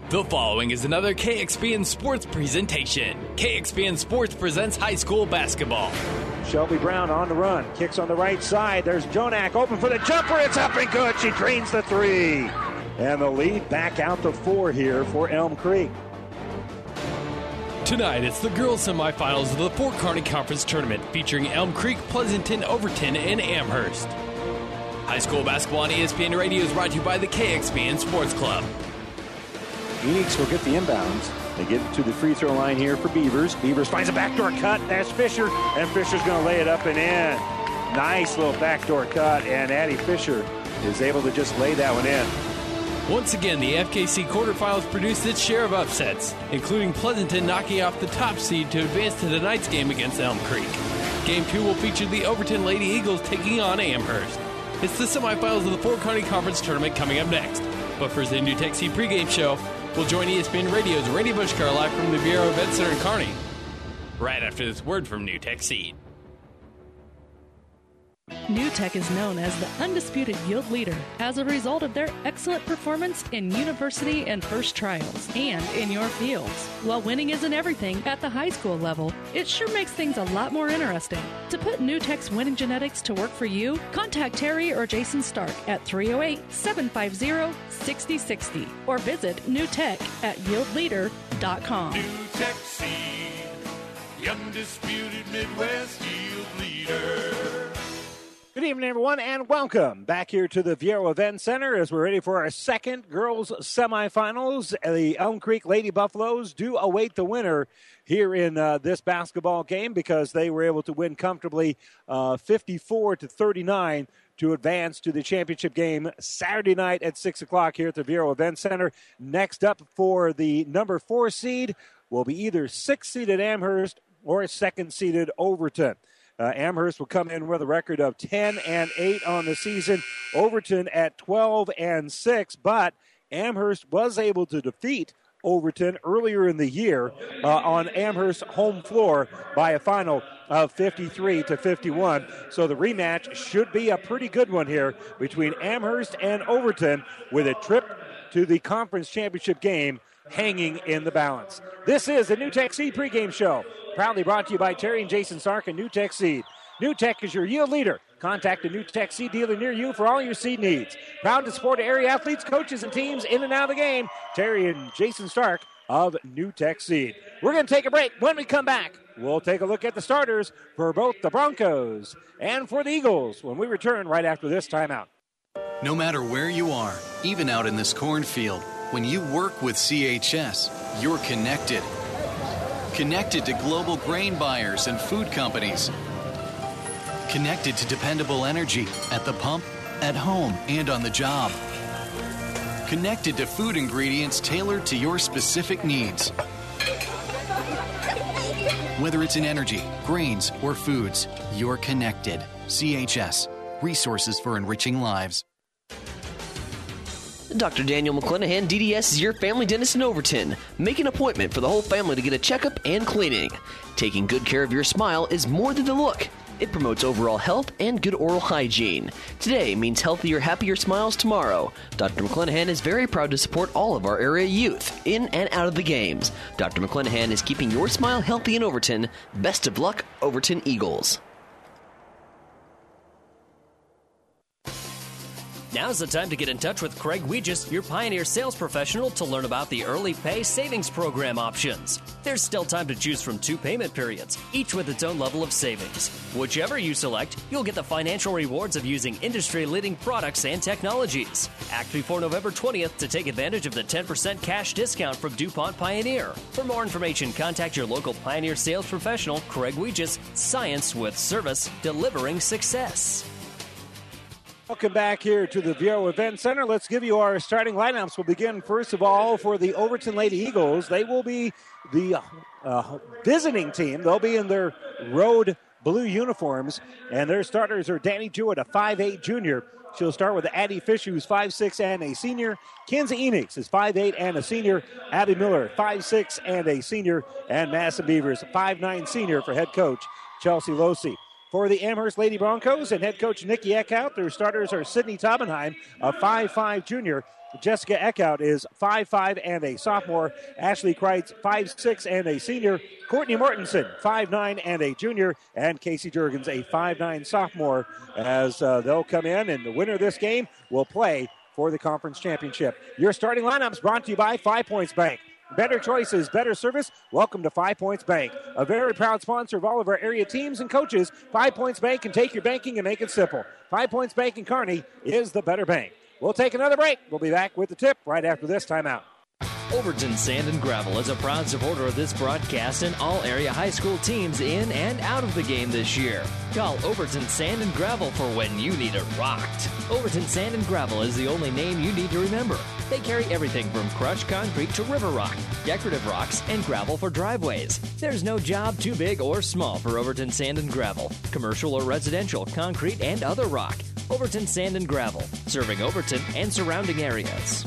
The following is another KXPN Sports presentation. KXPN Sports presents high school basketball. Shelby Brown on the run, kicks on the right side. There's Jonak open for the jumper. It's up and good. She drains the three. And the lead back out to 4 here for Elm Creek. Tonight, it's the girls' semifinals of the Fort Kearney Conference Tournament featuring Elm Creek, Pleasanton, Overton, and Amherst. High school basketball on ESPN Radio is brought to you by the KXPN Sports Club. Phoenix will get the inbounds. They get to the free throw line here for Beavers. Beavers finds a backdoor cut. That's Fisher, and Fisher's going to lay it up and in. Nice little backdoor cut, and Addie Fisher is able to just lay that one in. Once again, the FKC quarterfinals produced its share of upsets, including Pleasanton knocking off the top seed to advance to tonight's game against Elm Creek. Game 2 will feature the Overton Lady Eagles taking on Amherst. It's the semifinals of the Fort Kearney Conference Tournament coming up next. But first, the New Tech Seed pregame show. We'll join ESPN Radio's Randy Bushcar live from the Viero Event Center in Kearney right after this word from New Tech Seed. New Tech is known as the undisputed yield leader as a result of their excellent performance in university and first trials and in your fields. While winning isn't everything at the high school level, it sure makes things a lot more interesting. To put New Tech's winning genetics to work for you, contact Terry or Jason Stark at 308-750-6060 or visit newtech at yieldleader.com. New Tech Seed, the undisputed Midwest yield leader. Good evening, everyone, and welcome back here to the Viero Event Center as we're ready for our second girls semifinals. The Elm Creek Lady Buffaloes do await the winner here in this basketball game because they were able to win comfortably 54-39 to advance to the championship game Saturday night at 6 o'clock here at the Viero Event Center. Next up for the number 4 seed will be either 6th-seeded Amherst or 2nd-seeded Overton. Amherst will come in with a record of 10-8 on the season. Overton at 12-6, but Amherst was able to defeat Overton earlier in the year on Amherst's home floor by a final of 53-51. So the rematch should be a pretty good one here between Amherst and Overton with a trip to the conference championship game hanging in the balance. This is the New Tech Seed pregame show, proudly brought to you by Terry and Jason Stark and New Tech Seed. New Tech is your yield leader. Contact a New Tech Seed dealer near you for all your seed needs. Proud to support area athletes, coaches, and teams in and out of the game. Terry and Jason Stark of New Tech Seed. We're going to take a break. When we come back, we'll take a look at the starters for both the Broncos and for the Eagles when we return right after this timeout. No matter where you are, even out in this cornfield, when you work with CHS, you're connected. Connected to global grain buyers and food companies. Connected to dependable energy at the pump, at home, and on the job. Connected to food ingredients tailored to your specific needs. Whether it's in energy, grains, or foods, you're connected. CHS. Resources for enriching lives. Dr. Daniel McClanahan, DDS, is your family dentist in Overton. Make an appointment for the whole family to get a checkup and cleaning. Taking good care of your smile is more than the look. It promotes overall health and good oral hygiene. Today means healthier, happier smiles tomorrow. Dr. McClanahan is very proud to support all of our area youth in and out of the games. Dr. McClanahan is keeping your smile healthy in Overton. Best of luck, Overton Eagles. Now's the time to get in touch with Craig Weegis, your Pioneer sales professional, to learn about the Early Pay Savings Program options. There's still time to choose from 2 payment periods, each with its own level of savings. Whichever you select, you'll get the financial rewards of using industry-leading products and technologies. Act before November 20th to take advantage of the 10% cash discount from DuPont Pioneer. For more information, contact your local Pioneer sales professional, Craig Weegis. Science with service, delivering success. Welcome back here to the Viero Event Center. Let's give you our starting lineups. We'll begin, first of all, for the Overton Lady Eagles. They will be the visiting team. They'll be in their road blue uniforms, and their starters are Danny Jewett, a 5'8 junior. She'll start with Addie Fisher, who's 5'6 and a senior. Kinsey Enix is 5'8 and a senior. Abby Miller, 5'6 and a senior. And Madison Beavers, 5'9 senior for head coach Chelsea Losey. for the Amherst Lady Broncos and head coach Nikki Eckhout. Their starters are Sydney Taubenheim, a 5'5 junior. Jessica Eckhout is 5'5 and a sophomore. Ashley Kreitz, 5'6 and a senior. Courtney Mortensen, 5'9 and a junior. And Casey Jurgens, a 5'9 sophomore, as they'll come in. And the winner of this game will play for the conference championship. Your starting lineups brought to you by 5 Points Bank. Better choices, better service. Welcome to 5 Points Bank, a very proud sponsor of all of our area teams and coaches. 5 Points Bank can take your banking and make it simple. 5 Points Bank in Kearney is the better bank. We'll take another break. We'll be back with the tip right after this timeout. Overton Sand and Gravel is a proud supporter of this broadcast and all area high school teams in and out of the game this year. Call Overton Sand and Gravel for when you need it rocked. Overton Sand and Gravel is the only name you need to remember. They carry everything from crushed concrete to river rock, decorative rocks, and gravel for driveways. There's no job too big or small for Overton Sand and Gravel. Commercial or residential, concrete, and other rock. Overton Sand and Gravel, serving Overton and surrounding areas.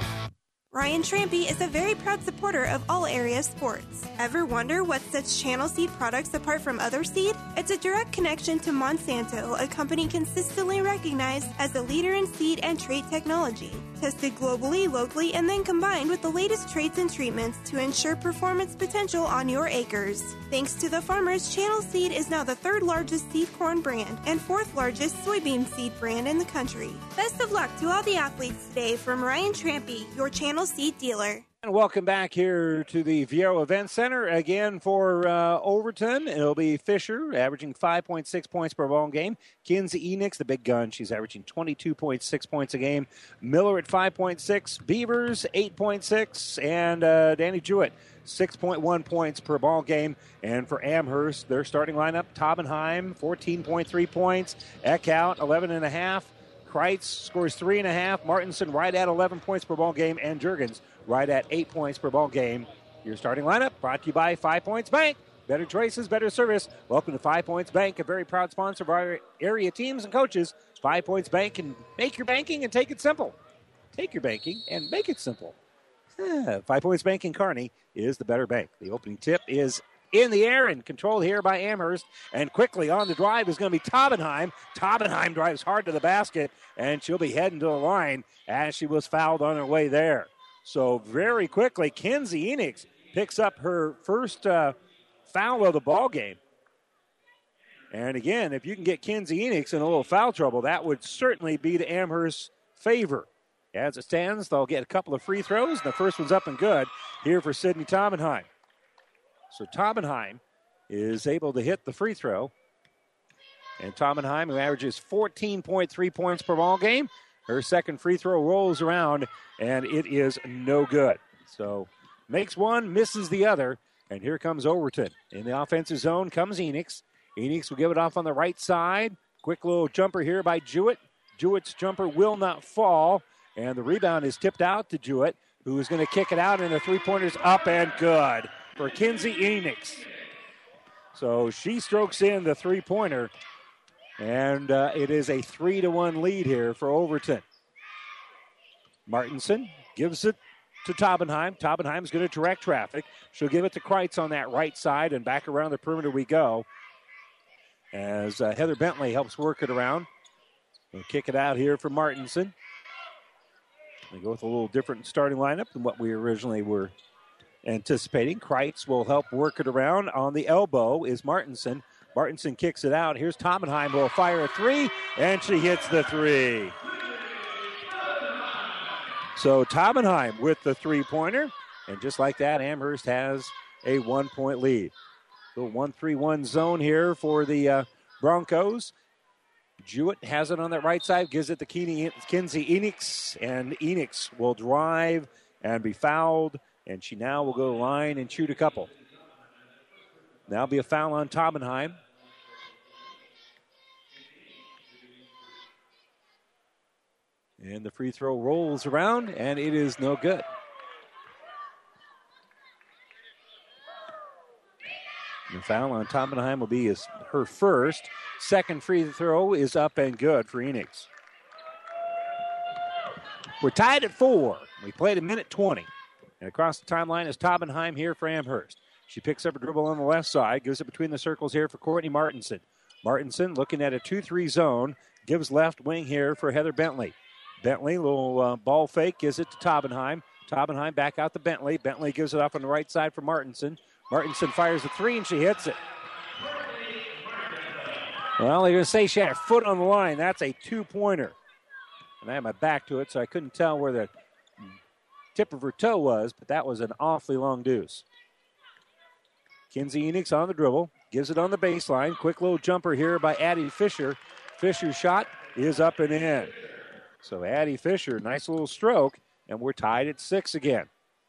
Ryan Trampy is a very proud supporter of all area sports. Ever wonder what sets Channel Seed products apart from other seed? It's a direct connection to Monsanto, a company consistently recognized as a leader in seed and trait technology. Tested globally, locally, and then combined with the latest traits and treatments to ensure performance potential on your acres. Thanks to the farmers, Channel Seed is now the 3rd largest seed corn brand and 4th largest soybean seed brand in the country. Best of luck to all the athletes today from Ryan Trampy, your Channel Seed dealer. And welcome back here to the Viero Event Center. Again for Overton, it'll be Fisher, averaging 5.6 points per ball game. Kinsey Enix, the big gun, she's averaging 22.6 points a game. Miller at 5.6. Beavers, 8.6. And Danny Jewett, 6.1 points per ball game. And for Amherst, their starting lineup, Taubenheim, 14.3 points. Eckhout, 11.5. Kreitz scores 3.5. Martinson right at 11 points per ball game. And Jurgens right at 8 points per ball game. Your starting lineup brought to you by 5 Points Bank. Better choices, better service. Welcome to 5 Points Bank, a very proud sponsor of our area teams and coaches. 5 Points Bank can make your banking and take it simple. Take your banking and make it simple. 5 Points Bank in Kearney is the better bank. The opening tip is in the air and controlled here by Amherst. And quickly on the drive is going to be Taubenheim. Taubenheim drives hard to the basket, and she'll be heading to the line as she was fouled on her way there. So very quickly, Kinsey Enix picks up her first foul of the ball game. And again, if you can get Kinsey Enix in a little foul trouble, that would certainly be to Amherst's favor. As it stands, they'll get a couple of free throws. The first one's up and good here for Sydney Taubenheim. So Taubenheim is able to hit the free throw. And Taubenheim, who averages 14.3 points per ball game, her second free throw rolls around, and it is no good. So makes one, misses the other, and here comes Overton. In the offensive zone comes Enix. Enix will give it off on the right side. Quick little jumper here by Jewett. Jewett's jumper will not fall, and the rebound is tipped out to Jewett, who is going to kick it out, and the three-pointer's up and good for Kinsey Enix. So she strokes in the three-pointer, and it is a 3-1 lead here for Overton. Martinson gives it to Taubenheim. Taubenheim's going to direct traffic. She'll give it to Kreitz on that right side, and back around the perimeter we go as Heather Bentley helps work it around. We'll kick it out here for Martinson. They go with a little different starting lineup than what we originally were anticipating. Kreitz will help work it around. On the elbow is Martinson. Martinson kicks it out. Here's Taubenheim, will fire a three, and she hits the three. So Taubenheim with the three-pointer, and just like that, Amherst has a 1-point lead. Little 1-3-1 zone here for the Broncos. Jewett has it on that right side, gives it to Kinsey Enix, and Enix will drive and be fouled, and she now will go to the line and shoot a couple. That'll be a foul on Taubenheim. And the free throw rolls around, and it is no good. The foul on Taubenheim will be her first. Second free throw is up and good for Enix. We're tied at 4. We played a minute 20. And across the timeline is Taubenheim here for Amherst. She picks up a dribble on the left side, gives it between the circles here for Courtney Martinson. Martinson looking at a 2-3 zone. Gives left wing here for Heather Bentley. Bentley, little ball fake, gives it to Taubenheim. Taubenheim back out to Bentley. Bentley gives it off on the right side for Martinson. Martinson fires a 3, and she hits it. Well, they're going to say she had her foot on the line. That's a 2-pointer. And I had my back to it, so I couldn't tell where the tip of her toe was, but that was an awfully long deuce. Kinsey Enix on the dribble. Gives it on the baseline. Quick little jumper here by Addie Fisher. Fisher's shot is up and in. So Addie Fisher, nice little stroke, and we're tied at 6 again.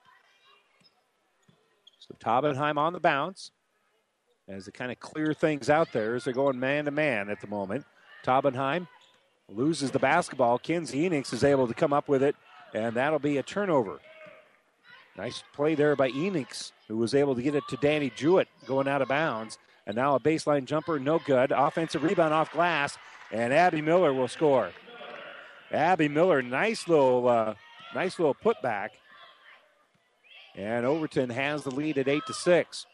So Taubenheim on the bounce as they kind of clear things out there as they're going man-to-man at the moment. Taubenheim loses the basketball. Kinsey Enix is able to come up with it, and that'll be a turnover. Nice play there by Enix, who was able to get it to Danny Jewett going out of bounds. And now a baseline jumper, no good. Offensive rebound off glass, and Abby Miller will score. Abby Miller, nice little putback. And Overton has the lead at 8-6.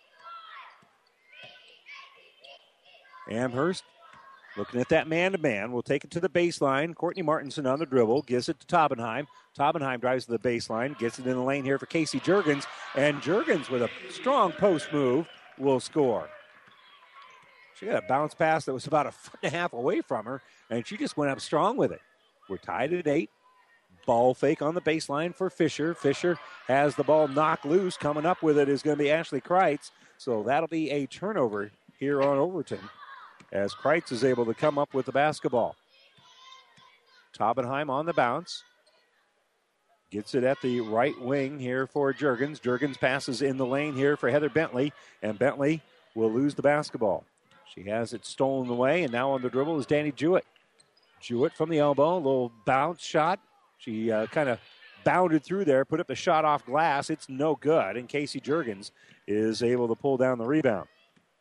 Amherst looking at that man-to-man. Will take it to the baseline. Courtney Martinson on the dribble. Gives it to Taubenheim. Taubenheim drives to the baseline. Gets it in the lane here for Casey Juergens. And Juergens with a strong post move will score. She got a bounce pass that was about 1.5 feet away from her. And she just went up strong with it. We're tied at 8. Ball fake on the baseline for Fisher. Fisher has the ball knocked loose. Coming up with it is going to be Ashley Kreitz. So that'll be a turnover here on Overton, as Kreitz is able to come up with the basketball. Taubenheim on the bounce. Gets it at the right wing here for Juergens. Juergens passes in the lane here for Heather Bentley, and Bentley will lose the basketball. She has it stolen away, and now on the dribble is Danny Jewett. Jewett from the elbow, a little bounce shot. She kind of bounded through there, put up the shot off glass. It's no good, and Casey Juergens is able to pull down the rebound.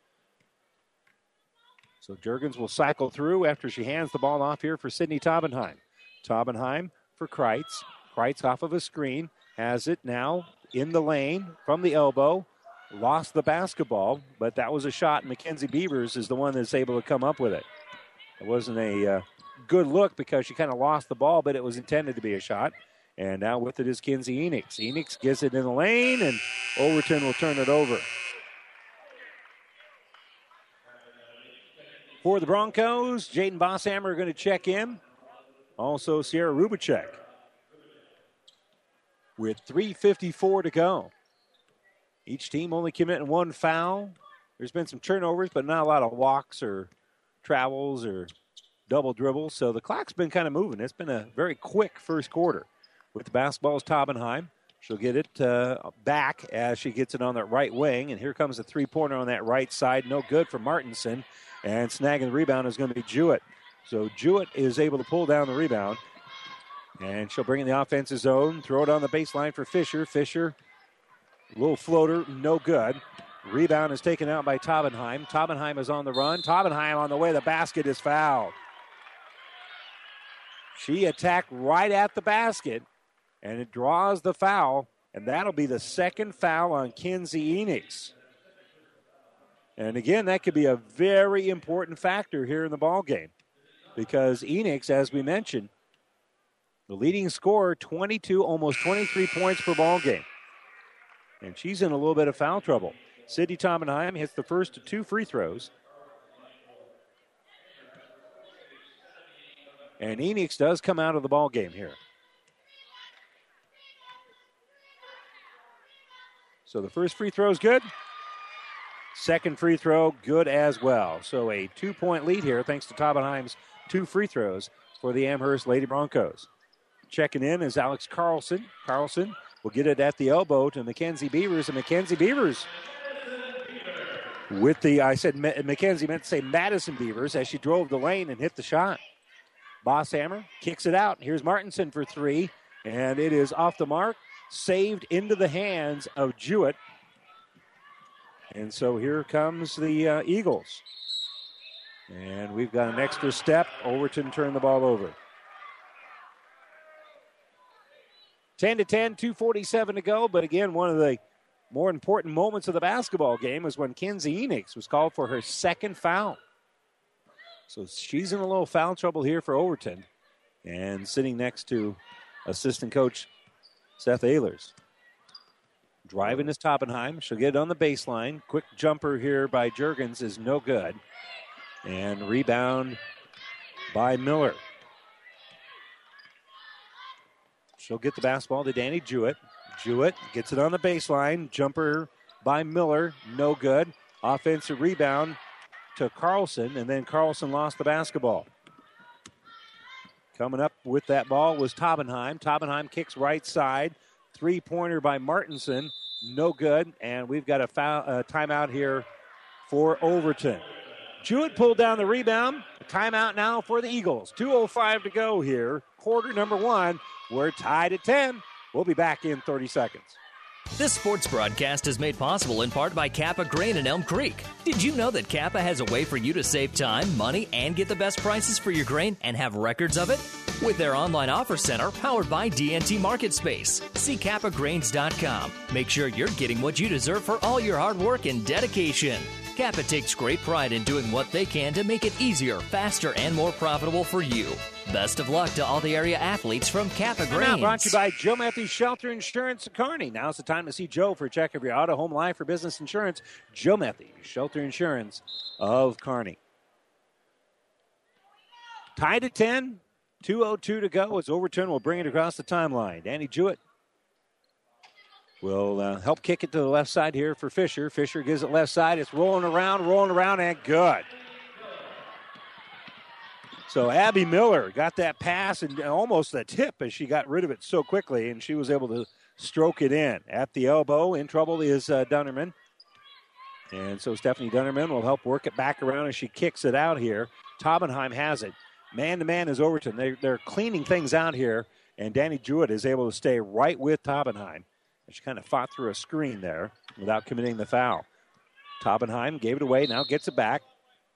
So Juergens will cycle through after she hands the ball off here for Sydney Taubenheim. Taubenheim for Kreitz. Kreitz off of a screen. Has it now in the lane from the elbow. Lost the basketball, but that was a shot. Mackenzie Beavers is the one that's able to come up with it. It wasn't a good look because she kind of lost the ball, but it was intended to be a shot. And now with it is Kinsey Enix. Enix gets it in the lane, and Overton will turn it over. For the Broncos, Jaden Bosshammer are going to check in. Also, Sierra Rubacek. With 3:54 to go. Each team only committing 1 foul. There's been some turnovers, but not a lot of walks or travels or double dribbles. So the clock's been kind of moving. It's been a very quick first quarter. With the basketball is Taubenheim. She'll get it back as she gets it on that right wing. And here comes a three-pointer on that right side. No good for Martinson. And snagging the rebound is going to be Jewett. So Jewett is able to pull down the rebound. And she'll bring in the offensive zone. Throw it on the baseline for Fisher. Fisher, little floater, no good. Rebound is taken out by Taubenheim. Taubenheim is on the run. Taubenheim on the way. The basket is fouled. She attacked right at the basket, and it draws the foul. And that'll be the second foul on Kinsey Enix. And again, that could be a very important factor here in the ballgame. Because Enix, as we mentioned, the leading scorer, 22, almost 23 points per ball game. And she's in a little bit of foul trouble. Sydney Taubenheim hits the first of 2 free throws. And Enix does come out of the ball game here. So the first free throw is good. Second free throw, good as well. So a 2-point lead here thanks to Taubenheim's 2 free throws for the Amherst Lady Broncos. Checking in is Alex Carlson. Carlson will get it at the elbow to Mackenzie Beavers. And Mackenzie Beavers with the, I said Mackenzie meant to say Madison Beavers as she drove the lane and hit the shot. Bosshammer kicks it out. Here's Martinson for 3. And it is off the mark. Saved into the hands of Jewett. And so here comes the Eagles. And we've got an extra step. Overton turned the ball over. 10-10, 2:47 to go. But again, one of the more important moments of the basketball game was when Kinsey Enix was called for her second foul. So she's in a little foul trouble here for Overton. And sitting next to assistant coach Seth Ehlers. Driving is Toppenheim. She'll get it on the baseline. Quick jumper here by Juergens is no good. And rebound by Miller. She'll get the basketball to Danny Jewett. Jewett gets it on the baseline. Jumper by Miller, no good. Offensive rebound to Carlson, and then Carlson lost the basketball. Coming up with that ball was Toppenheim. Toppenheim kicks right side. Three-pointer by Martinson, no good. And we've got a timeout here for Overton. Jewett pulled down the rebound. Timeout now for the Eagles. 2:05 to go here. Quarter number one. We're tied at 10. We'll be back in 30 seconds. This sports broadcast is made possible in part by Kappa Grain in Elm Creek. Did you know that Kappa has a way for you to save time, money, and get the best prices for your grain and have records of it? With their online offer center powered by DNT Market Space. See kappagrains.com. Make sure you're getting what you deserve for all your hard work and dedication. Kappa takes great pride in doing what they can to make it easier, faster, and more profitable for you. Best of luck to all the area athletes from Kappa Grains. Now brought to you by Joe Matthews Shelter Insurance of Kearney. Now's the time to see Joe for a check of your auto, home, life, or business insurance. Joe Matthews Shelter Insurance of Kearney. Tied at 10. 2:02 to go as Overton will bring it across the timeline. Danny Jewett will help kick it to the left side here for Fisher. Fisher gives it left side. It's rolling around, and good. So Abby Miller got that pass and almost a tip as she got rid of it so quickly, and she was able to stroke it in. At the elbow, in trouble is Dunnerman. And so Stephanie Dunnerman will help work it back around as she kicks it out here. Toppenheim has it. Man-to-man is Overton. They're cleaning things out here, and Danny Jewett is able to stay right with Toppenheim. And she kind of fought through a screen there without committing the foul. Toppenheim gave it away, now gets it back.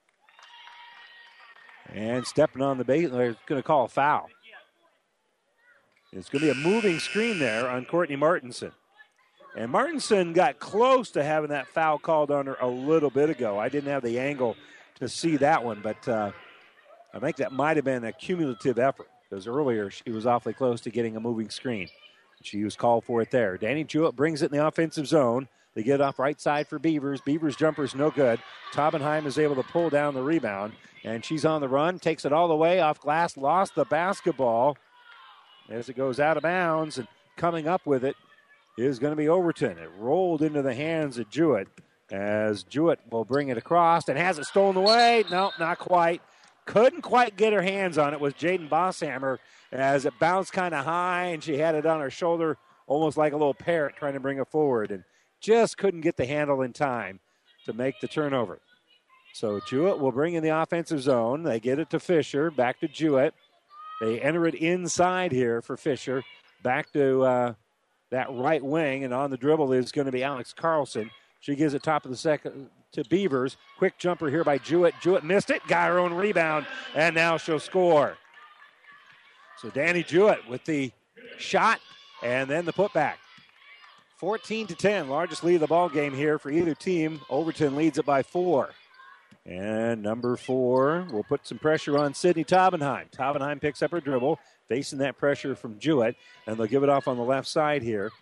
And stepping on the base, they're going to call a foul. It's going to be a moving screen there on Courtney Martinson. And Martinson got close to having that foul called on her a little bit ago. I didn't have the angle to see that one, but I think that might have been a cumulative effort because earlier she was awfully close to getting a moving screen. She was called for it there. Danny Jewett brings it in the offensive zone. They get it off right side for Beavers. Beavers' jumper's no good. Toppenheim is able to pull down the rebound, and she's on the run, takes it all the way off glass, lost the basketball as it goes out of bounds, and coming up with it is going to be Overton. It rolled into the hands of Jewett as Jewett will bring it across and has it stolen away. No, not quite. Couldn't quite get her hands on it with Jaden Bosshammer as it bounced kind of high, and she had it on her shoulder almost like a little parrot trying to bring it forward, and just couldn't get the handle in time to make the turnover. So Jewett will bring in the offensive zone. They get it to Fisher, back to Jewett. They enter it inside here for Fisher, back to that right wing, and on the dribble is going to be Alex Carlson. She gives it top of the second to Beavers. Quick jumper here by Jewett. Jewett missed it, got her own rebound, and now she'll score. So Danny Jewett with the shot and then the putback. 14-10, largest lead of the ball game here for either team. Overton leads it by 4. And number 4 will put some pressure on Sydney Toppenheim. Toppenheim picks up her dribble, facing that pressure from Jewett, and they'll give it off on the left side here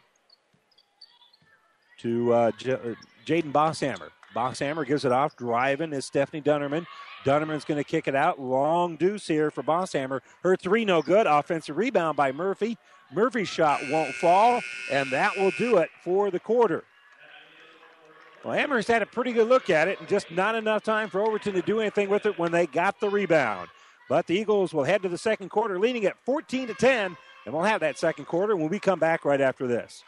to Jaden Bosshammer. Bosshammer gives it off. Driving is Stephanie Dunnerman. Dunnerman's going to kick it out. Long deuce here for Bosshammer. Her three no good. Offensive rebound by Murphy. Murphy's shot won't fall, and that will do it for the quarter. Well, Amherst had a pretty good look at it, and just not enough time for Overton to do anything with it when they got the rebound. But the Eagles will head to the second quarter, leading at 14-10, and we'll have that second quarter when we come back right after this.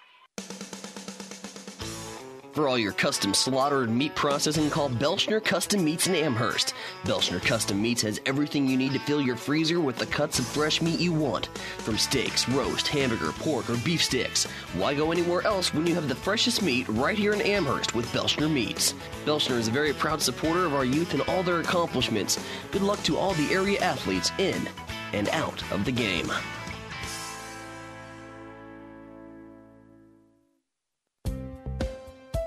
For all your custom slaughtered meat processing, call Belschner Custom Meats in Amherst. Belschner Custom Meats has everything you need to fill your freezer with the cuts of fresh meat you want. From steaks, roast, hamburger, pork, or beef sticks. Why go anywhere else when you have the freshest meat right here in Amherst with Belschner Meats? Belschner is a very proud supporter of our youth and all their accomplishments. Good luck to all the area athletes in and out of the game.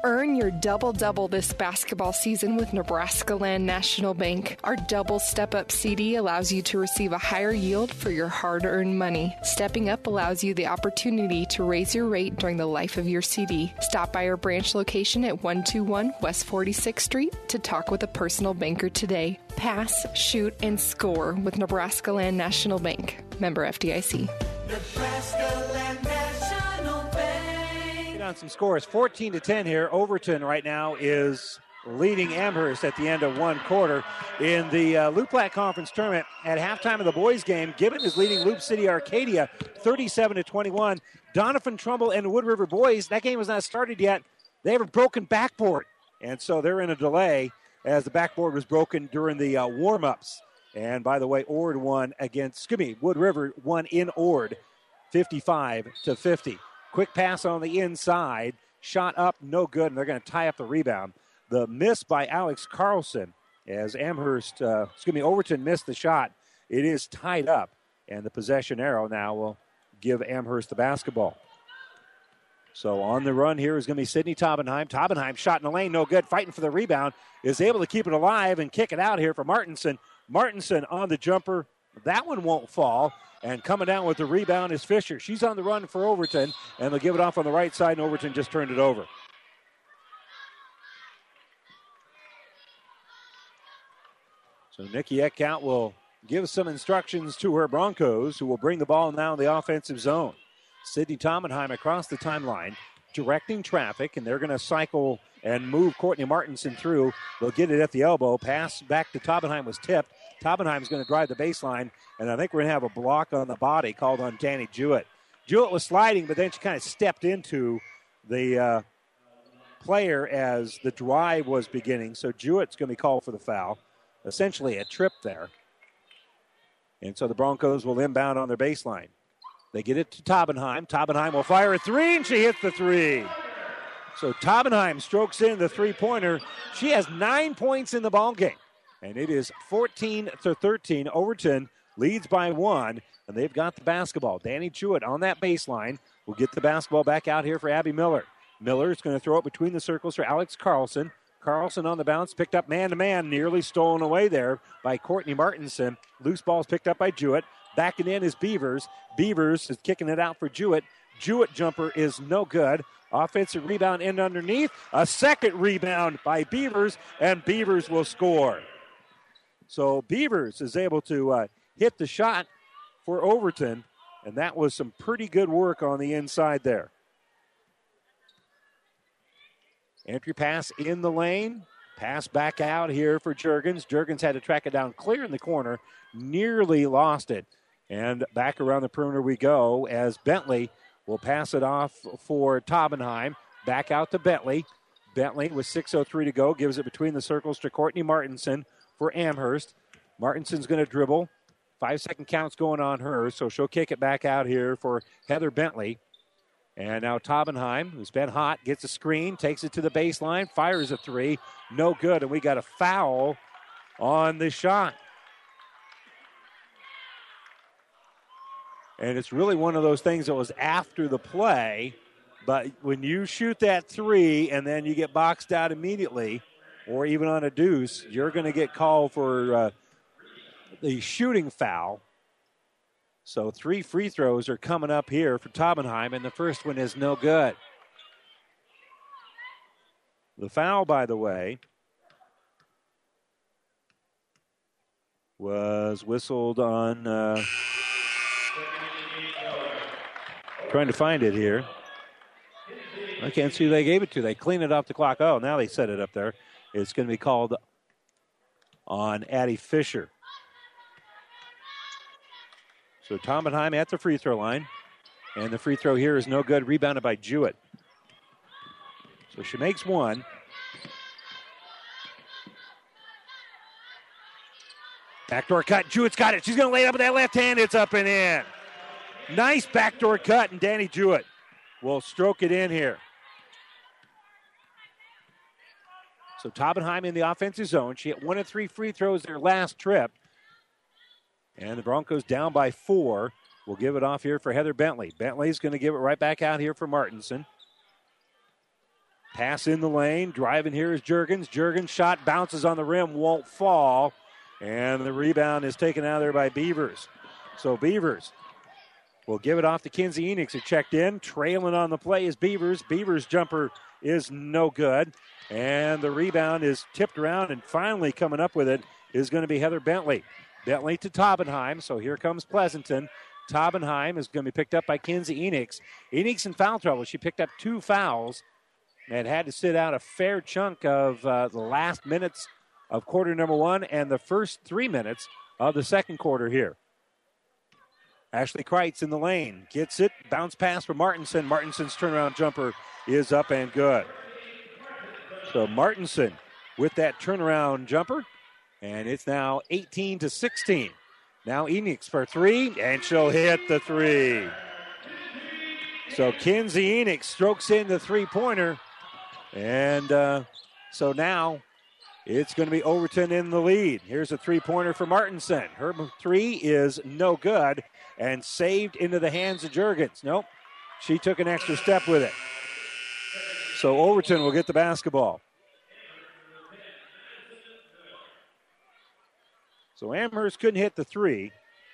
Earn your double-double this basketball season with Nebraska Land National Bank. Our double step-up CD allows you to receive a higher yield for your hard-earned money. Stepping up allows you the opportunity to raise your rate during the life of your CD. Stop by our branch location at 121 West 46th Street to talk with a personal banker today. Pass, shoot, and score with Nebraska Land National Bank. Member FDIC. Nebraska Land National Bank. On some scores, 14-10 here. Overton right now is leading Amherst at the end of one quarter. In the Loup Platte Conference Tournament, at halftime of the boys' game, Gibbon is leading Loup City Arcadia 37-21. Doniphan Trumbull and the Wood River boys, that game has not started yet. They have a broken backboard, and so they're in a delay as the backboard was broken during the warm-ups. And by the way, Ord won against, Wood River won in Ord 55-50. Quick pass on the inside. Shot up, no good, and they're going to tie up the rebound. The miss by Alex Carlson as Overton missed the shot. It is tied up, and the possession arrow now will give Amherst the basketball. So on the run here is going to be Sidney Taubenheim. Taubenheim shot in the lane, no good, fighting for the rebound. Is able to keep it alive and kick it out here for Martinson. Martinson on the jumper. That one won't fall. And coming down with the rebound is Fisher. She's on the run for Overton, and they'll give it off on the right side, and Overton just turned it over. So Nikki Eckhout will give some instructions to her Broncos, who will bring the ball now in the offensive zone. Sidney Taubenheim across the timeline, directing traffic, and they're going to cycle and move Courtney Martinson through. They'll get it at the elbow. Pass back to Taubenheim was tipped. Taubenheim's going to drive the baseline, and I think we're going to have a block on the body called on Danny Jewett. Jewett was sliding, but then she kind of stepped into the player as the drive was beginning. So Jewett's going to be called for the foul. Essentially a trip there. And so the Broncos will inbound on their baseline. They get it to Taubenheim. Taubenheim will fire a three, and she hits the three. So Taubenheim strokes in the three-pointer. She has 9 points in the ballgame. And it is 14-13. Overton leads by one, and they've got the basketball. Danny Jewett on that baseline will get the basketball back out here for Abby Miller. Miller is going to throw it between the circles for Alex Carlson. Carlson on the bounce, picked up man-to-man, nearly stolen away there by Courtney Martinson. Loose ball's picked up by Jewett. Backing in is Beavers. Beavers is kicking it out for Jewett. Jewett jumper is no good. Offensive rebound in underneath. A second rebound by Beavers, and Beavers will score. So Beavers is able to hit the shot for Overton, and that was some pretty good work on the inside there. Entry pass in the lane. Pass back out here for Juergens. Juergens had to track it down clear in the corner. Nearly lost it. And back around the perimeter we go as Bentley will pass it off for Taubenheim. Back out to Bentley. Bentley with 6:03 to go gives it between the circles to Courtney Martinson for Amherst. Martinson's going to dribble. 5-second count's going on her, so she'll kick it back out here for Heather Bentley. And now Taubenheim, who's been hot, gets a screen, takes it to the baseline, fires a three. No good, and we got a foul on the shot. And it's really one of those things that was after the play, but when you shoot that three and then you get boxed out immediately, or even on a deuce, you're going to get called for the shooting foul. So 3 free throws are coming up here for Taubenheim, and the first one is no good. The foul, by the way, was whistled on, trying to find it here. I can't see who they gave it to. They cleaned it off the clock. Oh, now they set it up there. It's going to be called on Addie Fisher. So Taubenheim at the free throw line. And the free throw here is no good. Rebounded by Jewett. So she makes one. Backdoor cut. Jewett's got it. She's going to lay it up with that left hand. It's up and in. Nice backdoor cut, and Danny Jewett will stroke it in here. So Taubenheim in the offensive zone. She hit 1 of 3 free throws their last trip. And the Broncos down by 4. We'll give it off here for Heather Bentley. Bentley's going to give it right back out here for Martinson. Pass in the lane. Driving here is Juergens. Juergens' shot bounces on the rim, won't fall. And the rebound is taken out of there by Beavers. So Beavers will give it off to Kinsey Enix, who checked in. Trailing on the play is Beavers. Beavers' jumper is no good. And the rebound is tipped around, and finally coming up with it is going to be Heather Bentley. Bentley to Taubenheim, so here comes Pleasanton. Taubenheim is going to be picked up by Kinsey Enix. Enix in foul trouble. She picked up 2 fouls and had to sit out a fair chunk of the last minutes of quarter number 1 and the first 3 minutes of the second quarter here. Ashley Kreitz in the lane. Gets it. Bounce pass for Martinson. Martinson's turnaround jumper is up and good. So Martinson with that turnaround jumper. And it's now 18-16. Now Enix for 3, and she'll hit the 3. So Kinsey Enix strokes in the three-pointer. And so now it's going to be Overton in the lead. Here's a three-pointer for Martinson. Her 3 is no good and saved into the hands of Juergens. Nope, she took an extra step with it. So Overton will get the basketball. So Amherst couldn't hit the 3.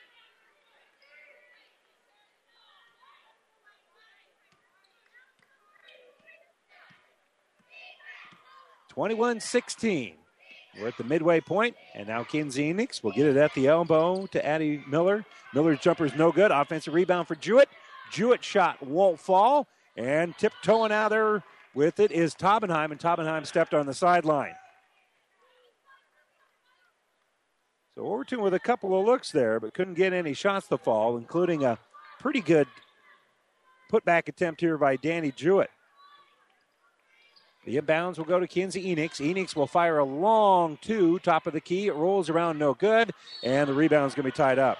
(21-16). We're at the midway point, and now Kinsey Enix will get it at the elbow to Addie Miller. Miller's jumper's no good. Offensive rebound for Jewett. Jewett's shot won't fall, and tiptoeing out there with it is Taubenheim, and Taubenheim stepped on the sideline. So Overton with a couple of looks there, but couldn't get any shots to fall, including a pretty good putback attempt here by Danny Jewett. The inbounds will go to Kinsey Enix. Enix will fire a long 2, top of the key. It rolls around, no good, and the rebound's going to be tied up.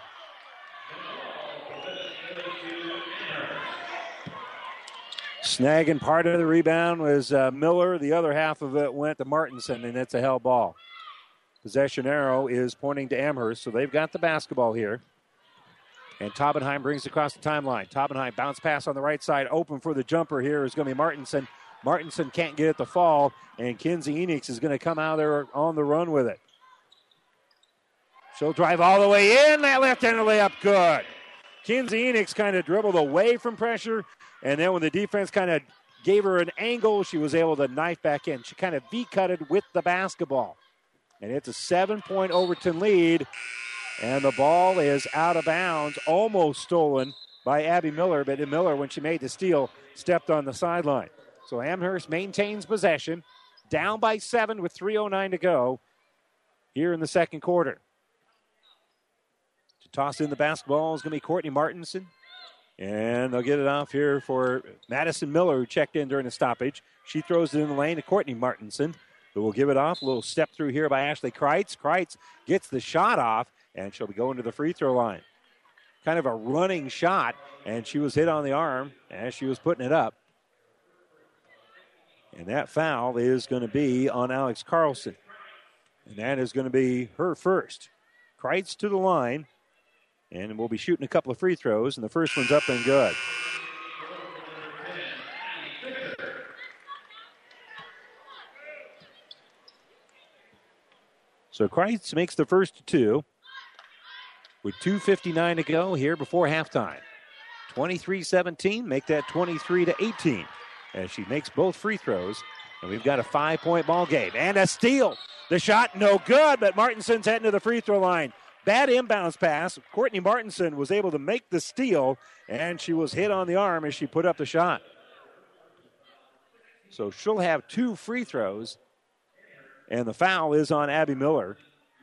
Snagging part of the rebound was Miller. The other half of it went to Martinson, and it's a held ball. Possession arrow is pointing to Amherst, so they've got the basketball here. And Taubenheim brings it across the timeline. Taubenheim bounce pass on the right side. Open for the jumper here is going to be Martinson. Martinson can't get it to fall, and Kinsey Enix is going to come out there on the run with it. She'll drive all the way in. That left-handed layup, good. Kinsey Enix kind of dribbled away from pressure, and then when the defense kind of gave her an angle, she was able to knife back in. She kind of V-cutted with the basketball. And it's a 7-point Overton lead, and the ball is out of bounds, almost stolen by Abby Miller, but Miller, when she made the steal, stepped on the sideline. So Amherst maintains possession, down by 7 with 3:09 to go here in the second quarter. To toss in the basketball is going to be Courtney Martinson. And they'll get it off here for Madison Miller, who checked in during the stoppage. She throws it in the lane to Courtney Martinson, who will give it off. A little step through here by Ashley Kreitz. Kreitz gets the shot off, and she'll be going to the free throw line. Kind of a running shot, and she was hit on the arm as she was putting it up. And that foul is going to be on Alex Carlson. And that is going to be her first. Kreitz to the line, and we'll be shooting a couple of free throws, and the first one's up and good. So Kreitz makes the first 2 with 2:59 to go here before halftime. 23-17, make that 23-18 as she makes both free throws. And we've got a 5-point ball game. And a steal. The shot no good, but Martinson's heading to the free throw line. Bad inbounds pass. Courtney Martinson was able to make the steal, and she was hit on the arm as she put up the shot. So she'll have 2 free throws. And the foul is on Abby Miller.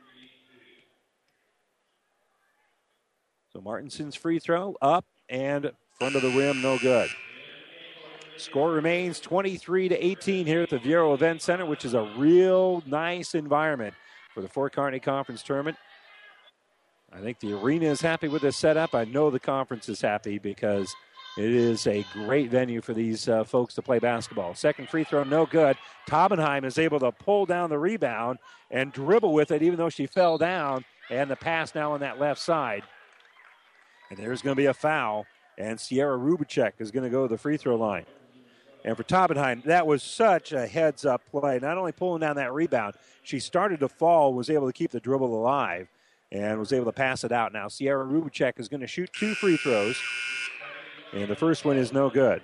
So Martinson's free throw up and front of the rim, no good. Score remains 23-18 here at the Viero Event Center, which is a real nice environment for the Fort Kearney Conference Tournament. I think the arena is happy with this setup. I know the conference is happy because it is a great venue for these folks to play basketball. Second free throw, no good. Taubenheim is able to pull down the rebound and dribble with it even though she fell down. And the pass now on that left side. And there's going to be a foul. And Sierra Rubicek is going to go to the free throw line. And for Taubenheim, that was such a heads-up play. Not only pulling down that rebound, she started to fall, was able to keep the dribble alive, and was able to pass it out. Now Sierra Rubicek is going to shoot 2 free throws, and the first one is no good.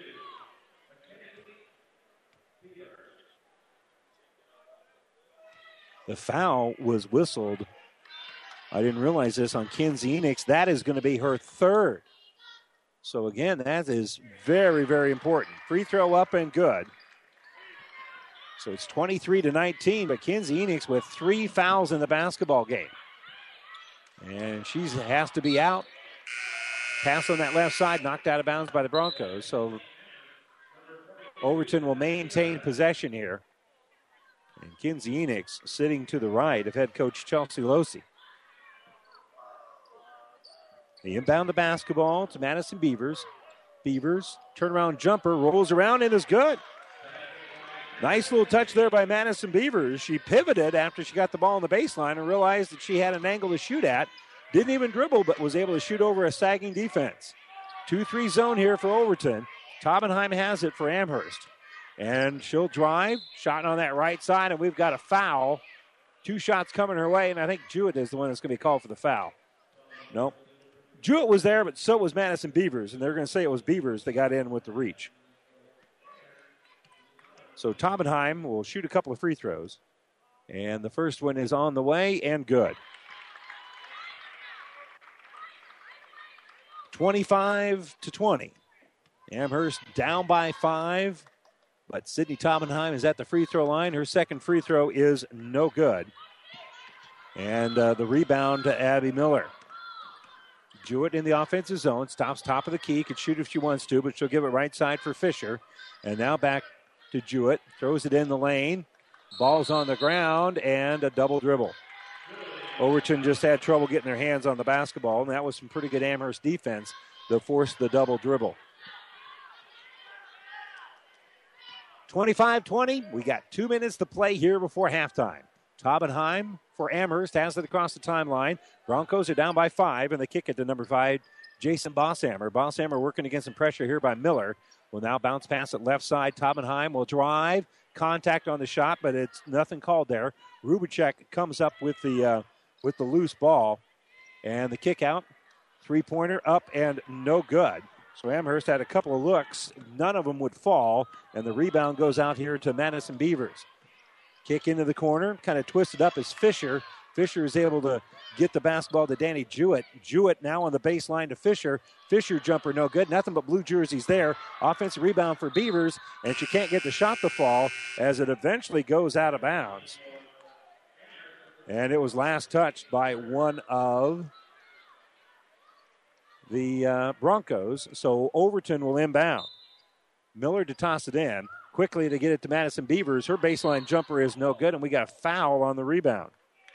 The foul was whistled. I didn't realize this on Kenzie Enix. That is going to be her third. So, again, that is very, very important. Free throw up and good. So it's 23-19, but Kenzie Enix with 3 fouls in the basketball game. And she has to be out. Pass on that left side, knocked out of bounds by the Broncos. So Overton will maintain possession here. And Kenzie Enix sitting to the right of head coach Chelsea Losey. They inbound the basketball to Madison Beavers. Beavers, turnaround jumper, rolls around and is good. Nice little touch there by Madison Beavers. She pivoted after she got the ball on the baseline and realized that she had an angle to shoot at. Didn't even dribble, but was able to shoot over a sagging defense. 2-3 zone here for Overton. Taubenheim has it for Amherst. And she'll drive, shot on that right side, and we've got a foul. 2 shots coming her way, and I think Jewett is the one that's going to be called for the foul. Nope. Jewett was there, but so was Madison Beavers, and they're going to say it was Beavers that got in with the reach. So Taubenheim will shoot a couple of free throws, and the first one is on the way and good. 25-20. Amherst down by 5, but Sydney Taubenheim is at the free throw line. Her second free throw is no good. And the rebound to Abby Miller. Jewett in the offensive zone, stops top of the key, could shoot if she wants to, but she'll give it right side for Fisher. And now back to Jewett, throws it in the lane. Ball's on the ground, and a double dribble. Overton just had trouble getting their hands on the basketball, and that was some pretty good Amherst defense that forced the double dribble. 25-20, we got 2 minutes to play here before halftime. Taubenheim for Amherst has it across the timeline. Broncos are down by 5, and they kick it to number 5, Jason Bosshammer. Bosshammer working against some pressure here by Miller. Will now bounce pass at left side. Taubenheim will drive. Contact on the shot, but it's nothing called there. Rubicek comes up with the loose ball. And the kick out. 3-pointer up and no good. So Amherst had a couple of looks. None of them would fall. And the rebound goes out here to Madison Beavers. Kick into the corner. Kind of twisted up as Fisher. Fisher is able to get the basketball to Danny Jewett. Jewett now on the baseline to Fisher. Fisher jumper no good. Nothing but blue jerseys there. Offensive rebound for Beavers. And she can't get the shot to fall as it eventually goes out of bounds. And it was last touched by one of the Broncos. So Overton will inbound. Miller to toss it in. Quickly to get it to Madison Beavers. Her baseline jumper is no good, and we got a foul on the rebound.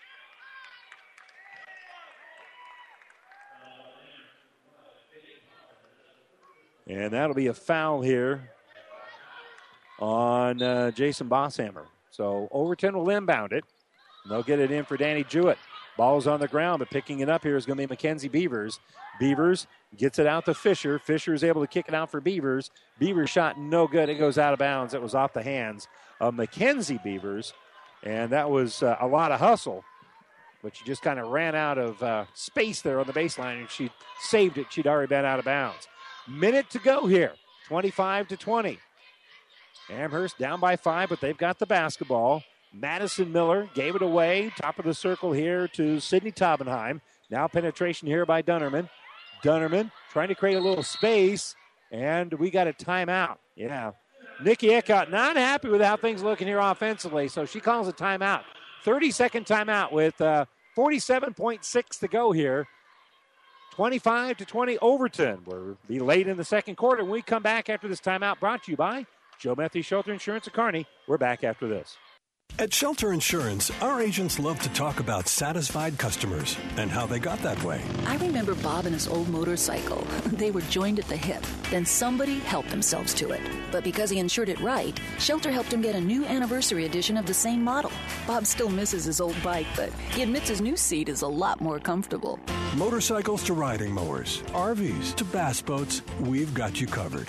And that'll be a foul here on Jason Bosshammer. So Overton will inbound it. And they'll get it in for Danny Jewett. Ball's on the ground, but picking it up here is going to be Mackenzie Beavers. Beavers gets it out to Fisher. Fisher is able to kick it out for Beavers. Beavers shot no good. It goes out of bounds. It was off the hands of Mackenzie Beavers. And that was a lot of hustle. But she just kind of ran out of space there on the baseline, and she saved it. She'd already been out of bounds. Minute to go here, 25-20. Amherst down by 5, but they've got the basketball. Madison Miller gave it away. Top of the circle here to Sydney Taubenheim. Now penetration here by Dunnerman. Dunnerman trying to create a little space, and we got a timeout. Yeah. Nikki Eckhout not happy with how things looking here offensively, so she calls a timeout. 30-second timeout with 47.6 to go here. 25-20 Overton. We'll be late in the second quarter when we come back after this timeout, brought to you by Joe Matthews Shelter Insurance of Kearney. We're back after this. At Shelter Insurance, our agents love to talk about satisfied customers and how they got that way. I remember Bob and his old motorcycle. They were joined at the hip. Then somebody helped themselves to it. But because he insured it right, Shelter helped him get a new anniversary edition of the same model. Bob still misses his old bike, but he admits his new seat is a lot more comfortable. Motorcycles to riding mowers, RVs to bass boats, we've got you covered.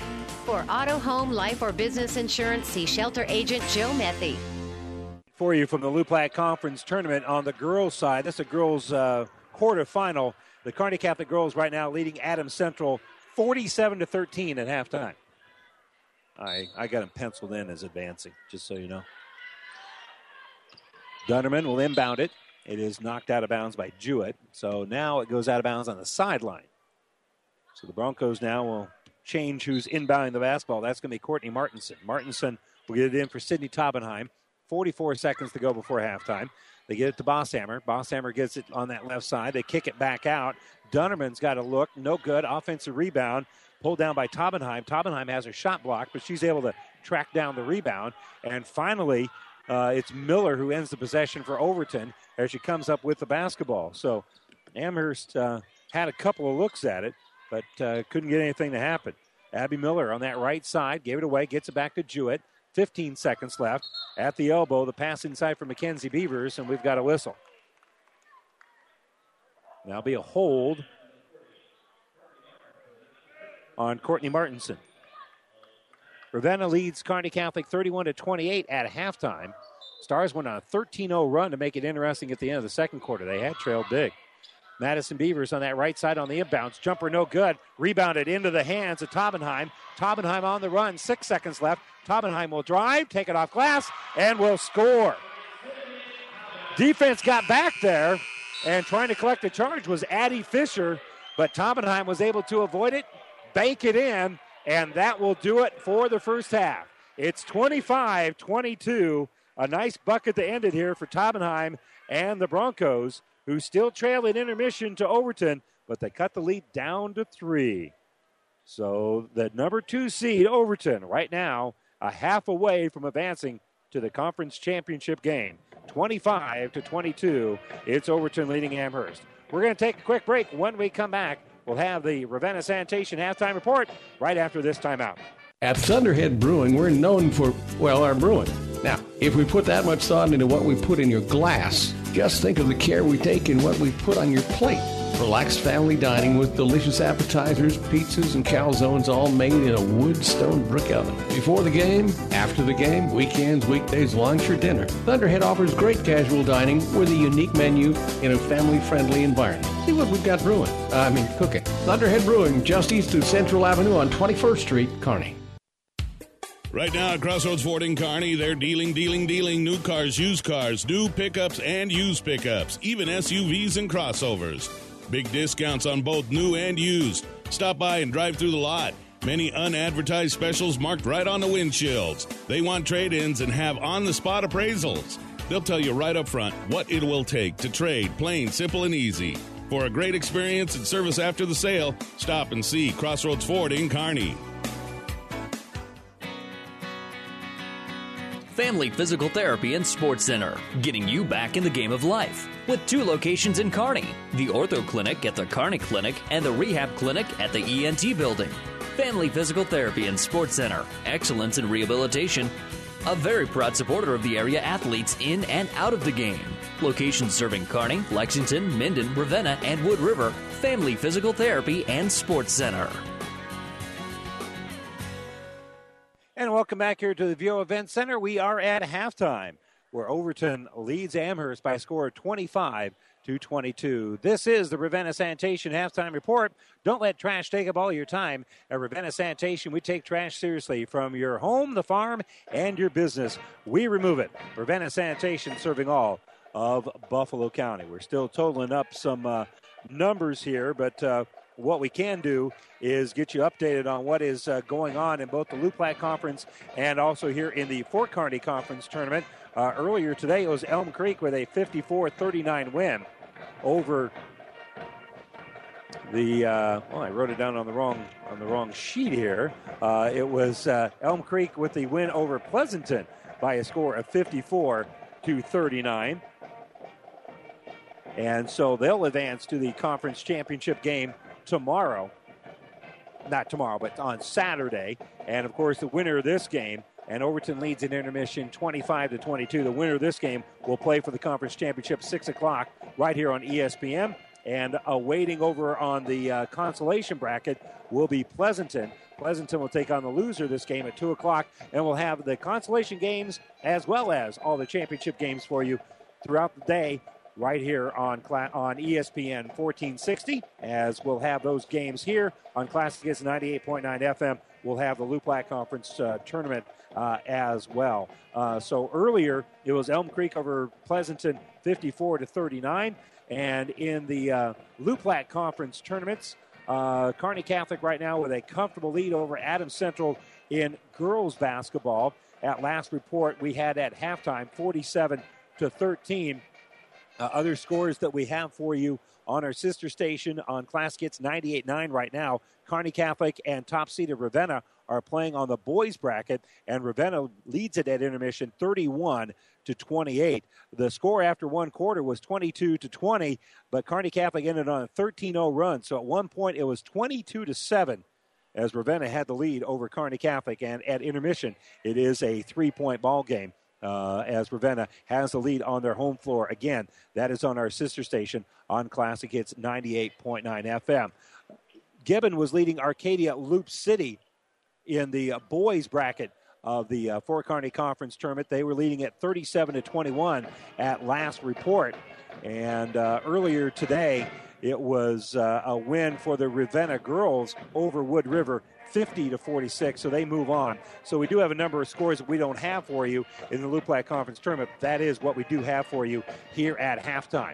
For auto, home, life, or business insurance, see Shelter Agent Joe Methy. For you from the Loup Platte Conference Tournament on the girls' side. This is a girls' quarterfinal. The Kearney Catholic girls right now leading Adams Central 47-13 at halftime. I got them penciled in as advancing, just so you know. Dunnerman will inbound it. It is knocked out of bounds by Jewett. So now it goes out of bounds on the sideline. So the Broncos now will change who's inbounding the basketball. That's going to be Courtney Martinson. Martinson will get it in for Sydney Taubenheim. 44 seconds to go before halftime. They get it to Bosshammer. Bosshammer gets it on that left side. They kick it back out. Dunnerman's got a look. No good. Offensive rebound. Pulled down by Taubenheim. Taubenheim has her shot blocked, but she's able to track down the rebound. And finally, it's Miller who ends the possession for Overton as she comes up with the basketball. So Amherst had a couple of looks at it, but couldn't get anything to happen. Abby Miller on that right side, gave it away, gets it back to Jewett. 15 seconds left. At the elbow, the pass inside for Mackenzie Beavers, and we've got a whistle. Now be a hold on Courtney Martinson. Ravenna leads Kearney Catholic 31-28 at halftime. Stars went on a 13-0 run to make it interesting at the end of the second quarter. They had trailed big. Madison Beavers on that right side on the inbounds. Jumper no good. Rebounded into the hands of Taubenheim. Taubenheim on the run. 6 seconds left. Taubenheim will drive, take it off glass, and will score. Defense got back there, and trying to collect the charge was Addie Fisher, but Taubenheim was able to avoid it, bank it in, and that will do it for the first half. It's 25-22. A nice bucket to end it here for Taubenheim and the Broncos, who still trail at intermission to Overton, but they cut the lead down to 3. So the number 2 seed, Overton, right now a half away from advancing to the conference championship game. 25-22, it's Overton leading Amherst. We're going to take a quick break. When we come back, we'll have the Ravenna Sanitation halftime report right after this timeout. At Thunderhead Brewing, we're known for, well, our brewing. Now, if we put that much thought into what we put in your glass, just think of the care we take in what we put on your plate. Relaxed family dining with delicious appetizers, pizzas, and calzones all made in a wood stone brick oven. Before the game, after the game, weekends, weekdays, lunch, or dinner, Thunderhead offers great casual dining with a unique menu in a family-friendly environment. See what we've got cooking. Thunderhead Brewing, just east of Central Avenue on 21st Street, Kearney. Right now at Crossroads Ford in Kearney, they're dealing new cars, used cars, new pickups and used pickups, even SUVs and crossovers. Big discounts on both new and used. Stop by and drive through the lot. Many unadvertised specials marked right on the windshields. They want trade-ins and have on-the-spot appraisals. They'll tell you right up front what it will take to trade, plain, simple, and easy. For a great experience and service after the sale, stop and see Crossroads Ford in Kearney. Family Physical Therapy and Sports Center, getting you back in the game of life. With 2 locations in Kearney, the Ortho Clinic at the Kearney Clinic and the Rehab Clinic at the ENT Building. Family Physical Therapy and Sports Center, excellence in rehabilitation. A very proud supporter of the area athletes in and out of the game. Locations serving Kearney, Lexington, Minden, Ravenna, and Wood River. Family Physical Therapy and Sports Center. And welcome back here to the Vio Event Center. We are at halftime, where Overton leads Amherst by a score of 25-22. This is the Ravenna Sanitation halftime report. Don't let trash take up all your time. At Ravenna Sanitation, we take trash seriously. From your home, the farm, and your business, we remove it. Ravenna Sanitation serving all of Buffalo County. We're still totaling up some numbers here, but what we can do is get you updated on what is going on in both the Loup Platte Conference and also here in the Fort Kearney Conference Tournament. Earlier today, it was Elm Creek with a 54-39 win over the. I wrote it down on the wrong sheet here. It was Elm Creek with the win over Pleasanton by a score of 54-39, and so they'll advance to the conference championship game tomorrow. Not tomorrow, but on Saturday. And, of course, the winner of this game, and Overton leads in intermission 25-22. The winner of this game will play for the conference championship 6 o'clock right here on ESPN. And waiting over on the consolation bracket will be Pleasanton. Pleasanton will take on the loser this game at 2 o'clock, and we'll have the consolation games as well as all the championship games for you throughout the day right here on ESPN 1460, as we'll have those games here on Classic Hits 98.9 FM. We'll have the Loup Platte Conference tournament as well. So earlier, it was Elm Creek over Pleasanton 54-39. And in the Loup Platte Conference tournaments, Kearney Catholic right now with a comfortable lead over Adams Central in girls basketball. At last report, we had at halftime 47-13. Other scores that we have for you on our sister station on Classic Hits 98.9 right now. Kearney Catholic and top-seeded Ravenna are playing on the boys bracket, and Ravenna leads it at intermission 31-28. The score after one quarter was 22-20, but Kearney Catholic ended on a 13-0 run. So at one point it was 22-7 as Ravenna had the lead over Kearney Catholic, and at intermission it is a 3-point ball game. As Ravenna has the lead on their home floor. Again, that is on our sister station on Classic Hits 98.9 FM. Gibbon was leading Arcadia Loop City in the boys bracket of the Fort Kearney Conference tournament. They were leading at 37-21 at last report. And earlier today, it was a win for the Ravenna girls over Wood River, 50-46, so they move on. So we do have a number of scores that we don't have for you in the Loup Platte Conference tournament. That is what we do have for you here at halftime.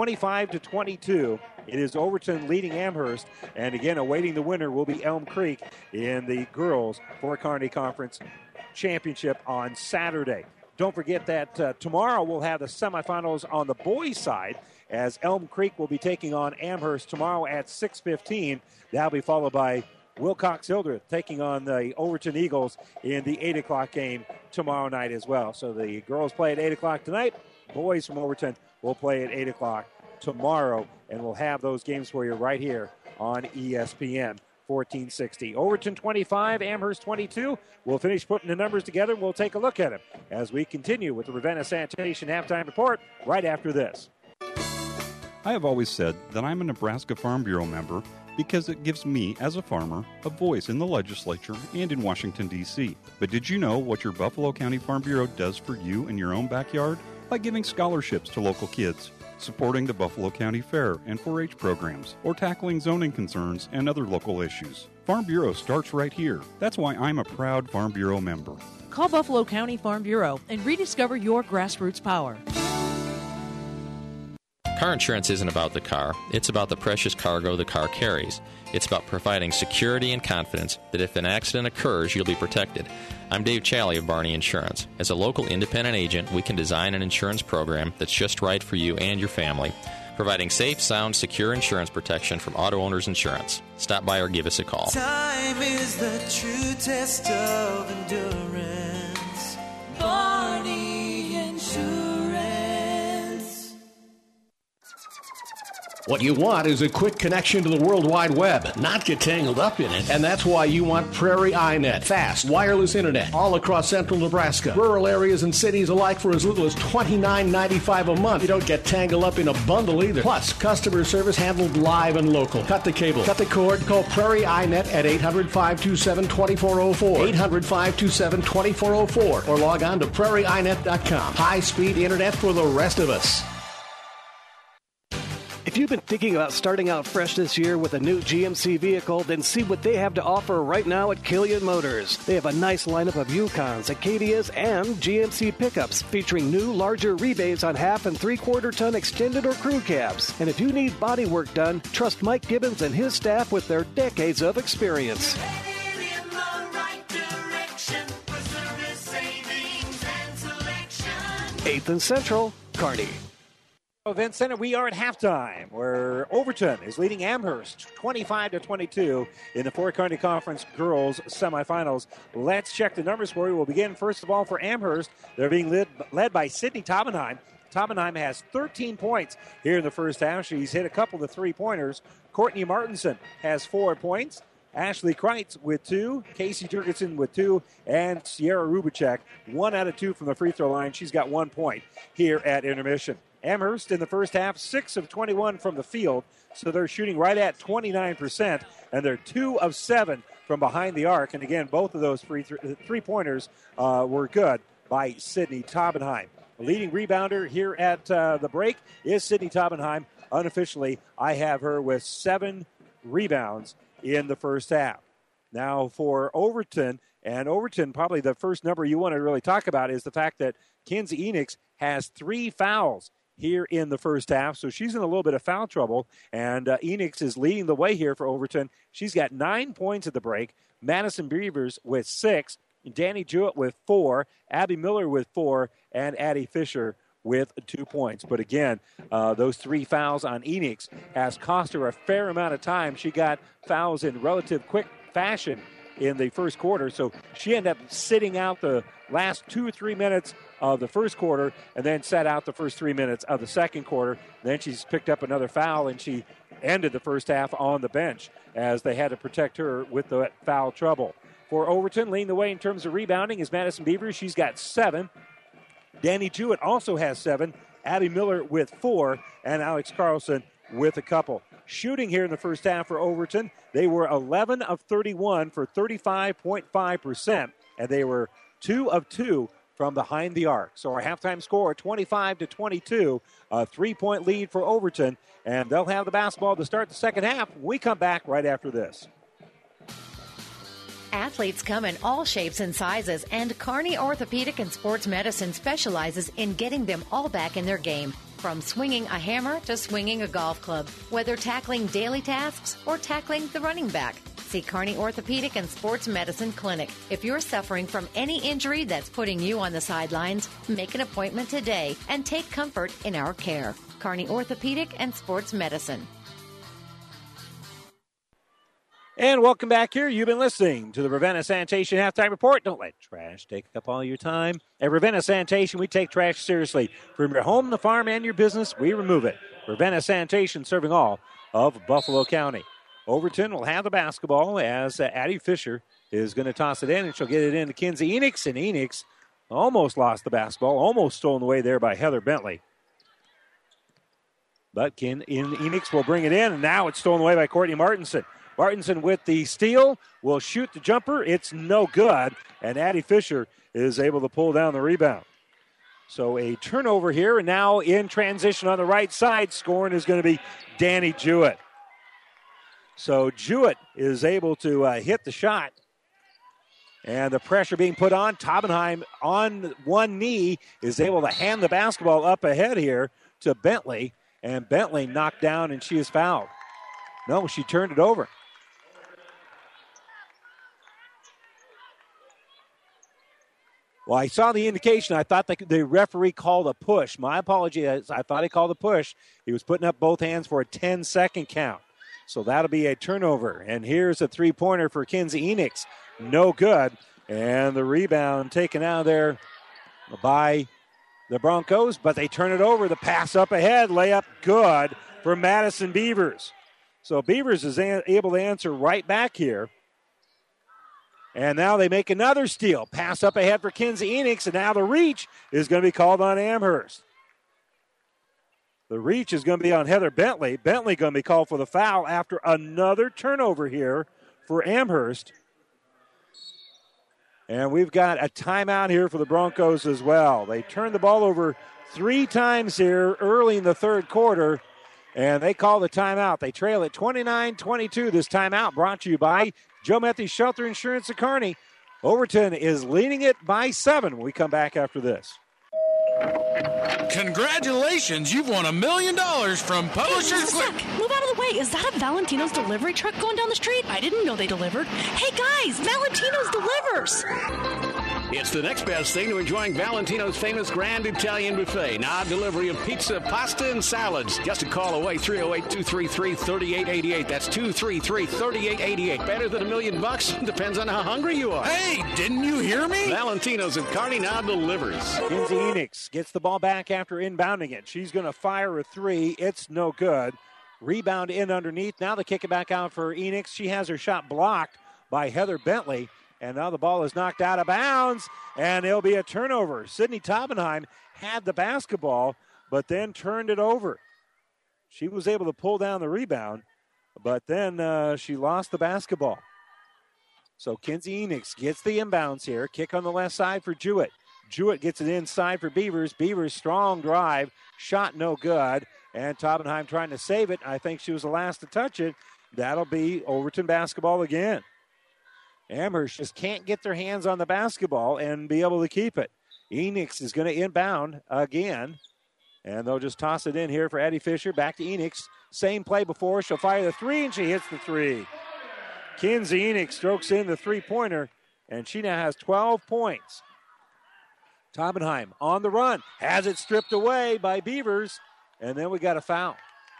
25-22, it is Overton leading Amherst, and again, awaiting the winner will be Elm Creek in the girls Fort Kearney Conference championship on Saturday. Don't forget that tomorrow we'll have the semifinals on the boys' side, as Elm Creek will be taking on Amherst tomorrow at 6:15. That'll be followed by Wilcox-Hildreth taking on the Overton Eagles in the 8 o'clock game tomorrow night as well. So the girls play at 8 o'clock tonight. Boys from Overton will play at 8 o'clock tomorrow, and we'll have those games for you right here on ESPN 1460. Overton 25, Amherst 22. We'll finish putting the numbers together, and we'll take a look at them as we continue with the Ravenna Sanitation Halftime Report right after this. I have always said that I'm a Nebraska Farm Bureau member because it gives me, as a farmer, a voice in the legislature and in Washington, D.C. But did you know what your Buffalo County Farm Bureau does for you in your own backyard? By giving scholarships to local kids, supporting the Buffalo County Fair and 4-H programs, or tackling zoning concerns and other local issues. Farm Bureau starts right here. That's why I'm a proud Farm Bureau member. Call Buffalo County Farm Bureau and rediscover your grassroots power. Car insurance isn't about the car. It's about the precious cargo the car carries. It's about providing security and confidence that if an accident occurs, you'll be protected. I'm Dave Challey of Barney Insurance. As a local independent agent, we can design an insurance program that's just right for you and your family, providing safe, sound, secure insurance protection from Auto Owners Insurance. Stop by or give us a call. Time is the true test of endurance. Barney Insurance. What you want is a quick connection to the World Wide Web, not get tangled up in it. And that's why you want Prairie iNet. Fast, wireless internet all across central Nebraska. Rural areas and cities alike for as little as $29.95 a month. You don't get tangled up in a bundle either. Plus, customer service handled live and local. Cut the cable, cut the cord, call Prairie iNet at 800-527-2404. 800-527-2404. Or log on to prairieinet.com. High-speed internet for the rest of us. If you've been thinking about starting out fresh this year with a new GMC vehicle, then see what they have to offer right now at Killian Motors. They have a nice lineup of Yukons, Acadias, and GMC pickups featuring new, larger rebates on half and 3/4-ton extended or crew cabs. And if you need body work done, trust Mike Gibbons and his staff with their decades of experience. 8th and Central, Kearney. Event Center, we are at halftime, where Overton is leading Amherst 25-22 in the Fort Kearney Conference girls semifinals. Let's check the numbers for you. We'll begin, first of all, for Amherst. They're being led by Sydney Taubenheim. Taubenheim has 13 points here in the first half. She's hit a couple of three-pointers. Courtney Martinson has 4 points. Ashley Kreitz with 2, Casey Jurgensen with 2, and Sierra Rubicek 1 out of 2 from the free throw line. She's got 1 point here at intermission. Amherst in the first half, 6 of 21 from the field, so they're shooting right at 29%, and they're 2 of 7 from behind the arc. And again, both of those three-pointers were good by Sydney Taubenheim. The leading rebounder here at the break is Sydney Taubenheim. Unofficially, I have her with 7 rebounds in the first half. Now for Overton, and Overton, probably the first number you want to really talk about is the fact that Kinsey Enix has 3 fouls here in the first half, so she's in a little bit of foul trouble, and Enix is leading the way here for Overton. She's got 9 points at the break, Madison Beavers with 6, Danny Jewett with 4, Abby Miller with 4, and Addie Fisher with 2 points. But again, those 3 fouls on Enix has cost her a fair amount of time. She got fouls in relative quick fashion in the first quarter, so she ended up sitting out the last 2 or 3 minutes of the first quarter and then sat out the first 3 minutes of the second quarter. Then she's picked up another foul, and she ended the first half on the bench as they had to protect her with the foul trouble. For Overton, leading the way in terms of rebounding is Madison Beavers. She's got 7. Danny Jewett also has 7. Abby Miller with 4, and Alex Carlson with a couple. Shooting here in the first half for Overton, they were 11 of 31 for 35.5%, and they were 2 of 2 from behind the arc. So our halftime score, 25-22, a 3-point lead for Overton, and they'll have the basketball to start the second half. We come back right after this. Athletes come in all shapes and sizes, and Kearney Orthopedic and Sports Medicine specializes in getting them all back in their game. From swinging a hammer to swinging a golf club, whether tackling daily tasks or tackling the running back. See Kearney Orthopedic and Sports Medicine Clinic. If you're suffering from any injury that's putting you on the sidelines, make an appointment today and take comfort in our care. Kearney Orthopedic and Sports Medicine. And welcome back here. You've been listening to the Ravenna Sanitation Halftime Report. Don't let trash take up all your time. At Ravenna Sanitation, we take trash seriously. From your home, the farm, and your business, we remove it. Ravenna Sanitation, serving all of Buffalo County. Overton will have the basketball as Addie Fisher is going to toss it in, and she'll get it in to Kinsey Enix. And Enix almost lost the basketball, almost stolen away there by Heather Bentley. But Enix will bring it in, and now it's stolen away by Courtney Martinson. Martinson with the steal will shoot the jumper. It's no good, and Addie Fisher is able to pull down the rebound. So a turnover here, and now in transition on the right side, scoring is going to be Danny Jewett. So Jewett is able to hit the shot, and the pressure being put on. Taubenheim on one knee is able to hand the basketball up ahead here to Bentley, and Bentley knocked down, and she is fouled. No, she turned it over. Well, I saw the indication. I thought the referee called a push. My apologies. I thought he called a push. He was putting up both hands for a 10-second count. So that'll be a turnover. And here's a three-pointer for Kinsey Enix. No good. And the rebound taken out of there by the Broncos, but they turn it over. The pass up ahead, layup good for Madison Beavers. So Beavers is able to answer right back here. And now they make another steal. Pass up ahead for Kinsey Enix, and now the reach is going to be called on Amherst. The reach is going to be on Heather Bentley. Bentley going to be called for the foul after another turnover here for Amherst. And we've got a timeout here for the Broncos as well. They turned the ball over 3 times here early in the third quarter, and they call the timeout. They trail at 29-22. This timeout brought to you by Joe Methy Shelter Insurance of Kearney. Overton is leading it by 7 when we come back after this. Congratulations, you've won $1 million from Publishers. Hey, move out of the way. Is that a Valentino's delivery truck going down the street? I didn't know they delivered. Hey guys, Valentino's delivers. It's the next best thing to enjoying Valentino's famous Grand Italian Buffet. Now delivery of pizza, pasta, and salads. Just a call away, 308-233-3888. That's 233-3888. Better than $1 million? Depends on how hungry you are. Hey, didn't you hear me? Valentino's in Kearney now delivers. Kinsey Enix gets the ball back after inbounding it. She's going to fire a 3. It's no good. Rebound in underneath. Now they kick it back out for Enix. She has her shot blocked by Heather Bentley. And now the ball is knocked out of bounds, and it'll be a turnover. Sydney Taubenheim had the basketball, but then turned it over. She was able to pull down the rebound, but then she lost the basketball. So Kinsey Enix gets the inbounds here. Kick on the left side for Jewett. Jewett gets it inside for Beavers. Beavers strong drive. Shot no good. And Taubenheim trying to save it. I think she was the last to touch it. That'll be Overton basketball again. Amherst just can't get their hands on the basketball and be able to keep it. Enix is going to inbound again. And they'll just toss it in here for Addie Fisher. Back to Enix. Same play before. She'll fire the three, and she hits the three. Kinsey Enix strokes in the three-pointer, and she now has 12 points. Taubenheim on the run. Has it stripped away by Beavers, and then we got a foul.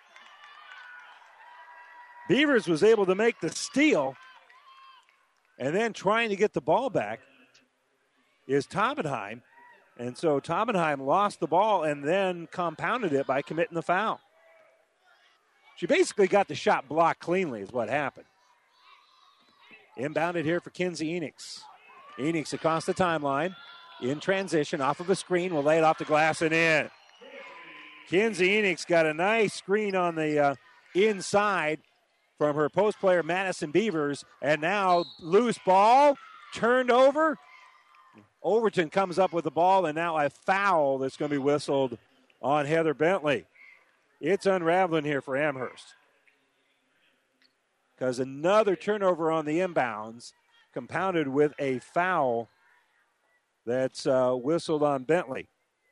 Beavers was able to make the steal, and then trying to get the ball back is Taubenheim. And so Taubenheim lost the ball and then compounded it by committing the foul. She basically got the shot blocked cleanly is what happened. Inbounded here for Kinsey Enix. Enix across the timeline. In transition, off of a screen. Will lay it off the glass and in. Kinsey Enix got a nice screen on the inside from her post player, Madison Beavers. And now loose ball. Turned over. Overton comes up with the ball, and now a foul that's going to be whistled on Heather Bentley. It's unraveling here for Amherst. Because another turnover on the inbounds, compounded with a foul that's whistled on Bentley.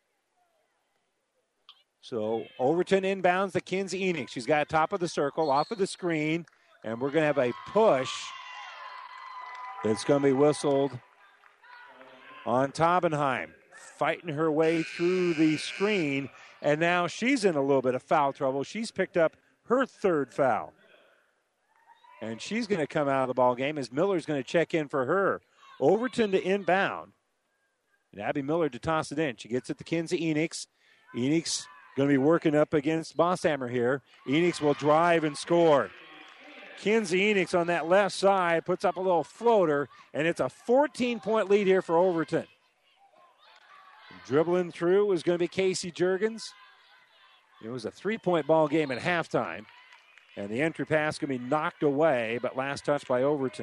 So Overton inbounds to Kinsey Enix. She's got top of the circle, off of the screen, and we're going to have a push that's going to be whistled on Taubenheim. Fighting her way through the screen, and now she's in a little bit of foul trouble. She's picked up her third foul. And she's going to come out of the ball game as Miller's going to check in for her. Overton to inbound. And Abby Miller to toss it in. She gets it to Kinsey Enix. Enix going to be working up against Bosshammer here. Enix will drive and score. Kinsey Enix on that left side puts up a little floater, and it's a 14-point lead here for Overton. Dribbling through is going to be Casey Juergens. It was a 3-point ball game at halftime. And the entry pass going to be knocked away, but last touch by Overton.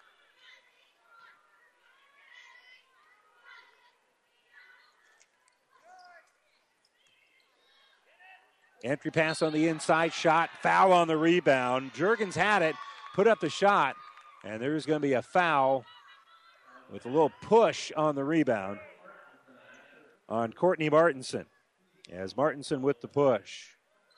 Entry pass on the inside, shot, foul on the rebound. Juergens had it, put up the shot, and there's going to be a foul with a little push on the rebound on Courtney Martinson. As Martinson with the push.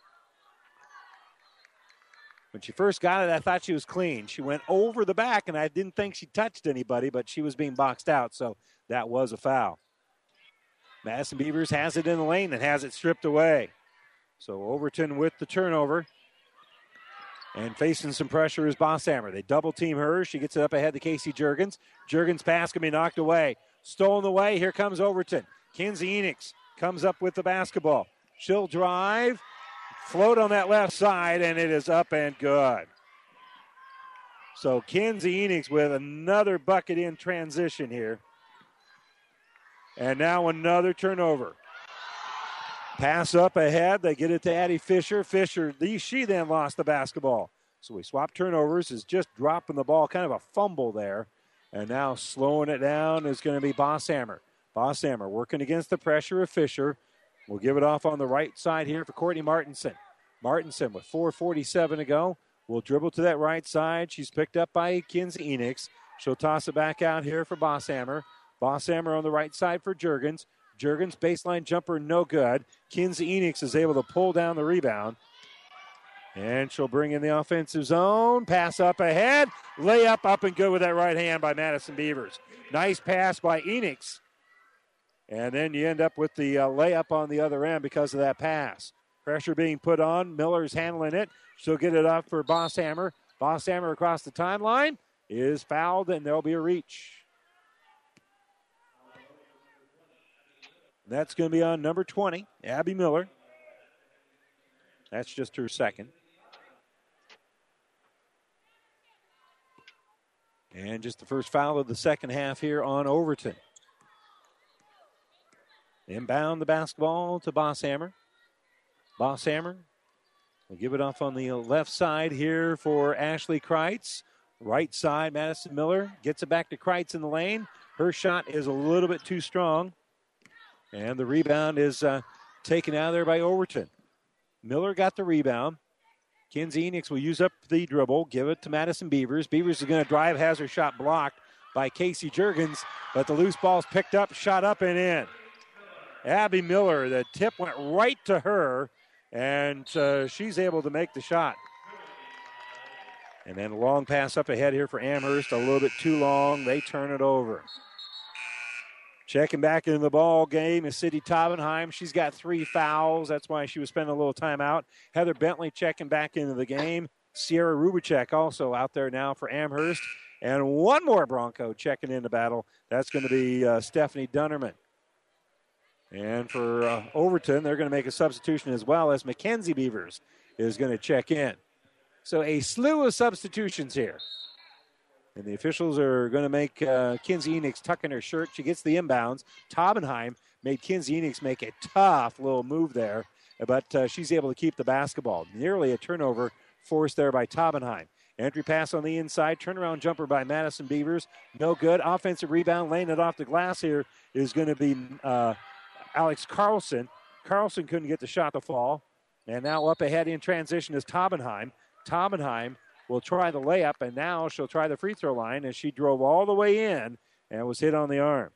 When she first got it, I thought she was clean. She went over the back, and I didn't think she touched anybody, but she was being boxed out, so that was a foul. Madison Beavers has it in the lane and has it stripped away. So Overton with the turnover. And facing some pressure is Bosshammer. They double team her. She gets it up ahead to Casey Juergens. Juergens' pass can be knocked away. Stolen away. Here comes Overton. Kinsey Enix comes up with the basketball. She'll drive. Float on that left side, and it is up and good. So Kinsey Enix with another bucket in transition here. And now another turnover. Pass up ahead. They get it to Addie Fisher. She then lost the basketball. So we swap turnovers. Is just dropping the ball. Kind of a fumble there. And now slowing it down is going to be Bosshammer. Bosshammer working against the pressure of Fisher. We'll give it off on the right side here for Courtney Martinson. Martinson with 4:47 to go. Will dribble to that right side. She's picked up by Kinsey Enix. She'll toss it back out here for Bosshammer. Bosshammer on the right side for Juergens. Juergens baseline jumper no good. Kinsey Enix is able to pull down the rebound. And she'll bring in the offensive zone. Pass up ahead. Layup up and good with that right hand by Madison Beavers. Nice pass by Enix. And then you end up with the layup on the other end because of that pass. Pressure being put on. Miller's handling it. She'll get it up for Bosshammer. Bosshammer across the timeline is fouled, and there'll be a reach. That's going to be on number 20, Abby Miller. That's just her second. And just the first foul of the second half here on Overton. Inbound the basketball to Bosshammer. Bosshammer will give it off on the left side here for Ashley Kreitz. Right side, Madison Miller gets it back to Kreitz in the lane. Her shot is a little bit too strong. And the rebound is taken out of there by Overton. Miller got the rebound. Kinsey Enix will use up the dribble, give it to Madison Beavers. Beavers is going to drive, has her shot blocked by Casey Juergens, but the loose ball's picked up, shot up and in. Abby Miller, the tip went right to her, and she's able to make the shot. And then a long pass up ahead here for Amherst, a little bit too long. They turn it over. Checking back into the ball game is Sydney Taubenheim. She's got 3 fouls. That's why she was spending a little time out. Heather Bentley checking back into the game. Sierra Rubicek also out there now for Amherst. And one more Bronco checking in the battle. That's going to be Stephanie Dunnerman. And for Overton, they're going to make a substitution as well as Mackenzie Beavers is going to check in. So a slew of substitutions here. And the officials are going to make Kinsey Enix tuck in her shirt. She gets the inbounds. Taubenheim made Kinsey Enix make a tough little move there, but she's able to keep the basketball. Nearly a turnover forced there by Taubenheim. Entry pass on the inside. Turnaround jumper by Madison Beavers. No good. Offensive rebound. Laying it off the glass here is going to be Alex Carlson. Carlson couldn't get the shot to fall. And now up ahead in transition is Taubenheim. Taubenheim will try the layup, and now she'll try the free throw line as she drove all the way in and was hit on the arm.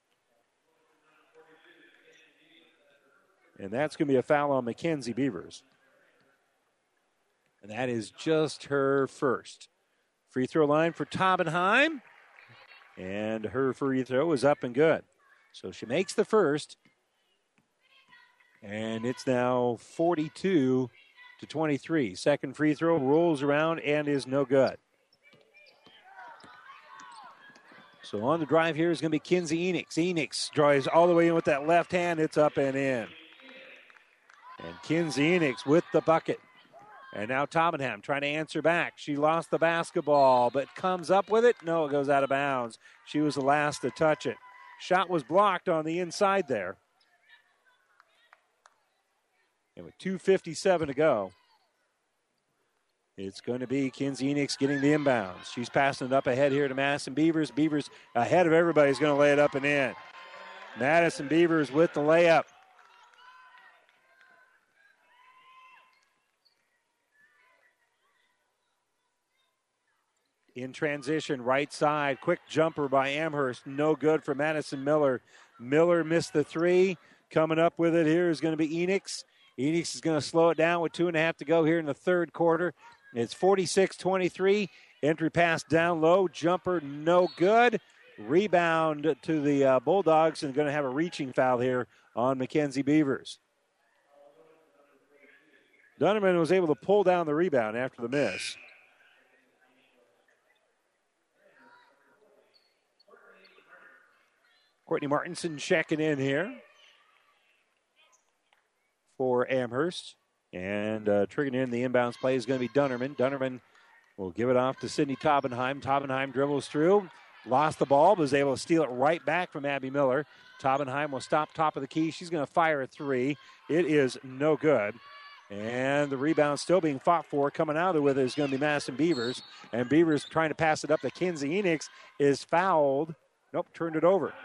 And that's going to be a foul on Mackenzie Beavers. And that is just her first. Free throw line for Taubenheim. And her free throw is up and good. So she makes the first. And it's now 42-23. Second free throw rolls around and is no good. So on the drive here is going to be Kinsey Enix. Enix drives all the way in with that left hand. It's up and in. And Kinsey Enix with the bucket. And now Taubenheim trying to answer back. She lost the basketball, but comes up with it. No, it goes out of bounds. She was the last to touch it. Shot was blocked on the inside there. And with 2:57 to go, it's going to be Kinsey Enix getting the inbounds. She's passing it up ahead here to Madison Beavers. Beavers ahead of everybody is going to lay it up and in. Madison Beavers with the layup. In transition, right side, quick jumper by Amherst. No good for Madison Miller. Miller missed the three. Coming up with it here is going to be Enix. Enix is going to slow it down with 2.5 to go here in the third quarter. It's 46-23. Entry pass down low. Jumper no good. Rebound to the Bulldogs, and going to have a reaching foul here on Mackenzie Beavers. Dunnerman was able to pull down the rebound after the miss. Courtney Martinson checking in here for Amherst. And triggering in the inbounds play is going to be Dunnerman. Dunnerman will give it off to Sydney Taubenheim. Taubenheim dribbles through. Lost the ball, but was able to steal it right back from Abby Miller. Taubenheim will stop top of the key. She's going to fire a three. It is no good. And the rebound still being fought for. Coming out of there with it is going to be Madison Beavers. And Beavers trying to pass it up to Kinsey Enix is fouled. Nope, turned it over.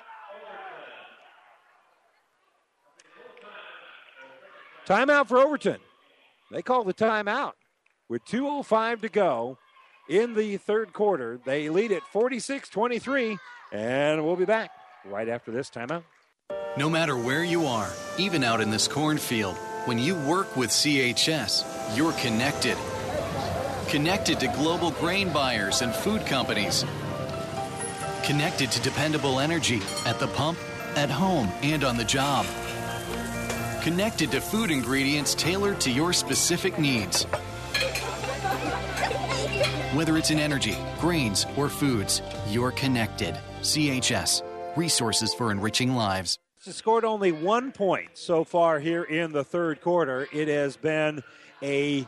Timeout for Overton. They call the timeout. With 2:05 to go in the third quarter, they lead at 46-23, and we'll be back right after this timeout. No matter where you are, even out in this cornfield, when you work with CHS, you're connected. Connected to global grain buyers and food companies. Connected to dependable energy at the pump, at home, and on the job. Connected to food ingredients tailored to your specific needs. Whether it's in energy, grains, or foods, you're connected. CHS, resources for enriching lives. It's scored only 1 point so far here in the third quarter. It has been a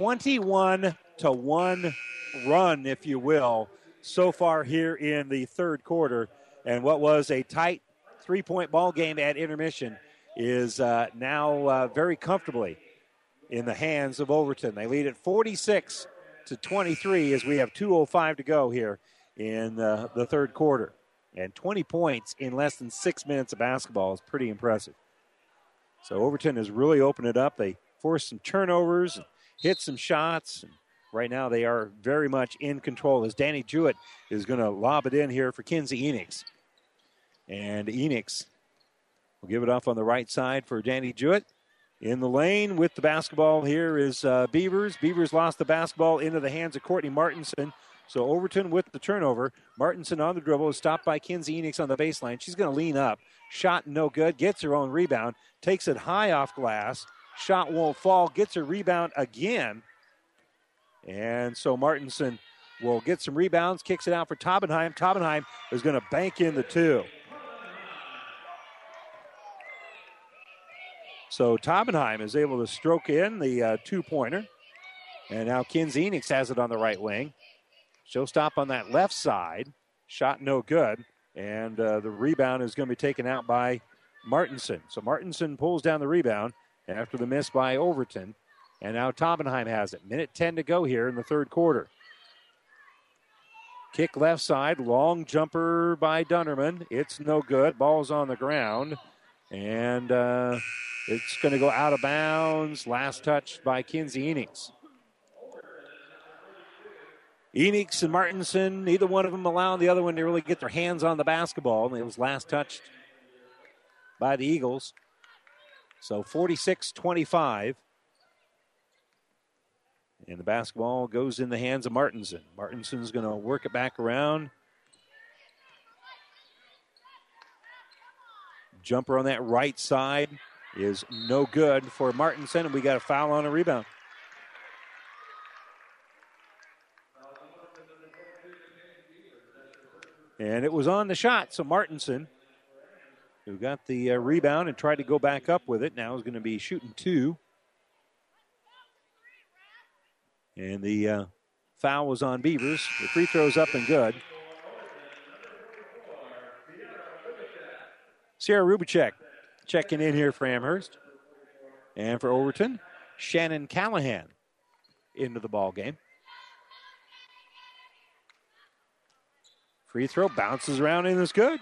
21-1 run, if you will, so far here in the third quarter. And what was a tight 3-point ball game at intermission is now very comfortably in the hands of Overton. They lead at 46-23 as we have 2:05 to go here in the third quarter. And 20 points in less than 6 minutes of basketball is pretty impressive. So Overton has really opened it up. They forced some turnovers, and hit some shots. And right now they are very much in control as Danny Jewett is going to lob it in here for Kinsey Enix. And Enix will give it off on the right side for Danny Jewett. In the lane with the basketball here is Beavers. Beavers lost the basketball into the hands of Courtney Martinson. So Overton with the turnover. Martinson on the dribble is stopped by Kinsey Enix on the baseline. She's going to lean up. Shot no good. Gets her own rebound. Takes it high off glass. Shot won't fall. Gets her rebound again. And so Martinson will get some rebounds. Kicks it out for Taubenheim. Taubenheim is going to bank in the two. So Taubenheim is able to stroke in the two-pointer. And now Kinsey Enix has it on the right wing. She'll stop on that left side. Shot no good. And the rebound is going to be taken out by Martinson. So Martinson pulls down the rebound after the miss by Overton. And now Taubenheim has it. Minute 10 to go here in the third quarter. Kick left side. Long jumper by Dunnerman. It's no good. Ball's on the ground. And it's going to go out of bounds. Last touch by Kinsey Enix. Enix and Martinson, neither one of them allowing the other one to really get their hands on the basketball. It was last touched by the Eagles. So 46-25. And the basketball goes in the hands of Martinson. Martinson's going to work it back around. Jumper on that right side is no good for Martinson, and we got a foul on a rebound. And it was on the shot, so Martinson, who got the rebound and tried to go back up with it, now is going to be shooting two. And the foul was on Beavers. The free throw's up and good. Sierra Rubicek checking in here for Amherst. And for Overton, Shannon Callahan into the ball game. Free throw bounces around and is good.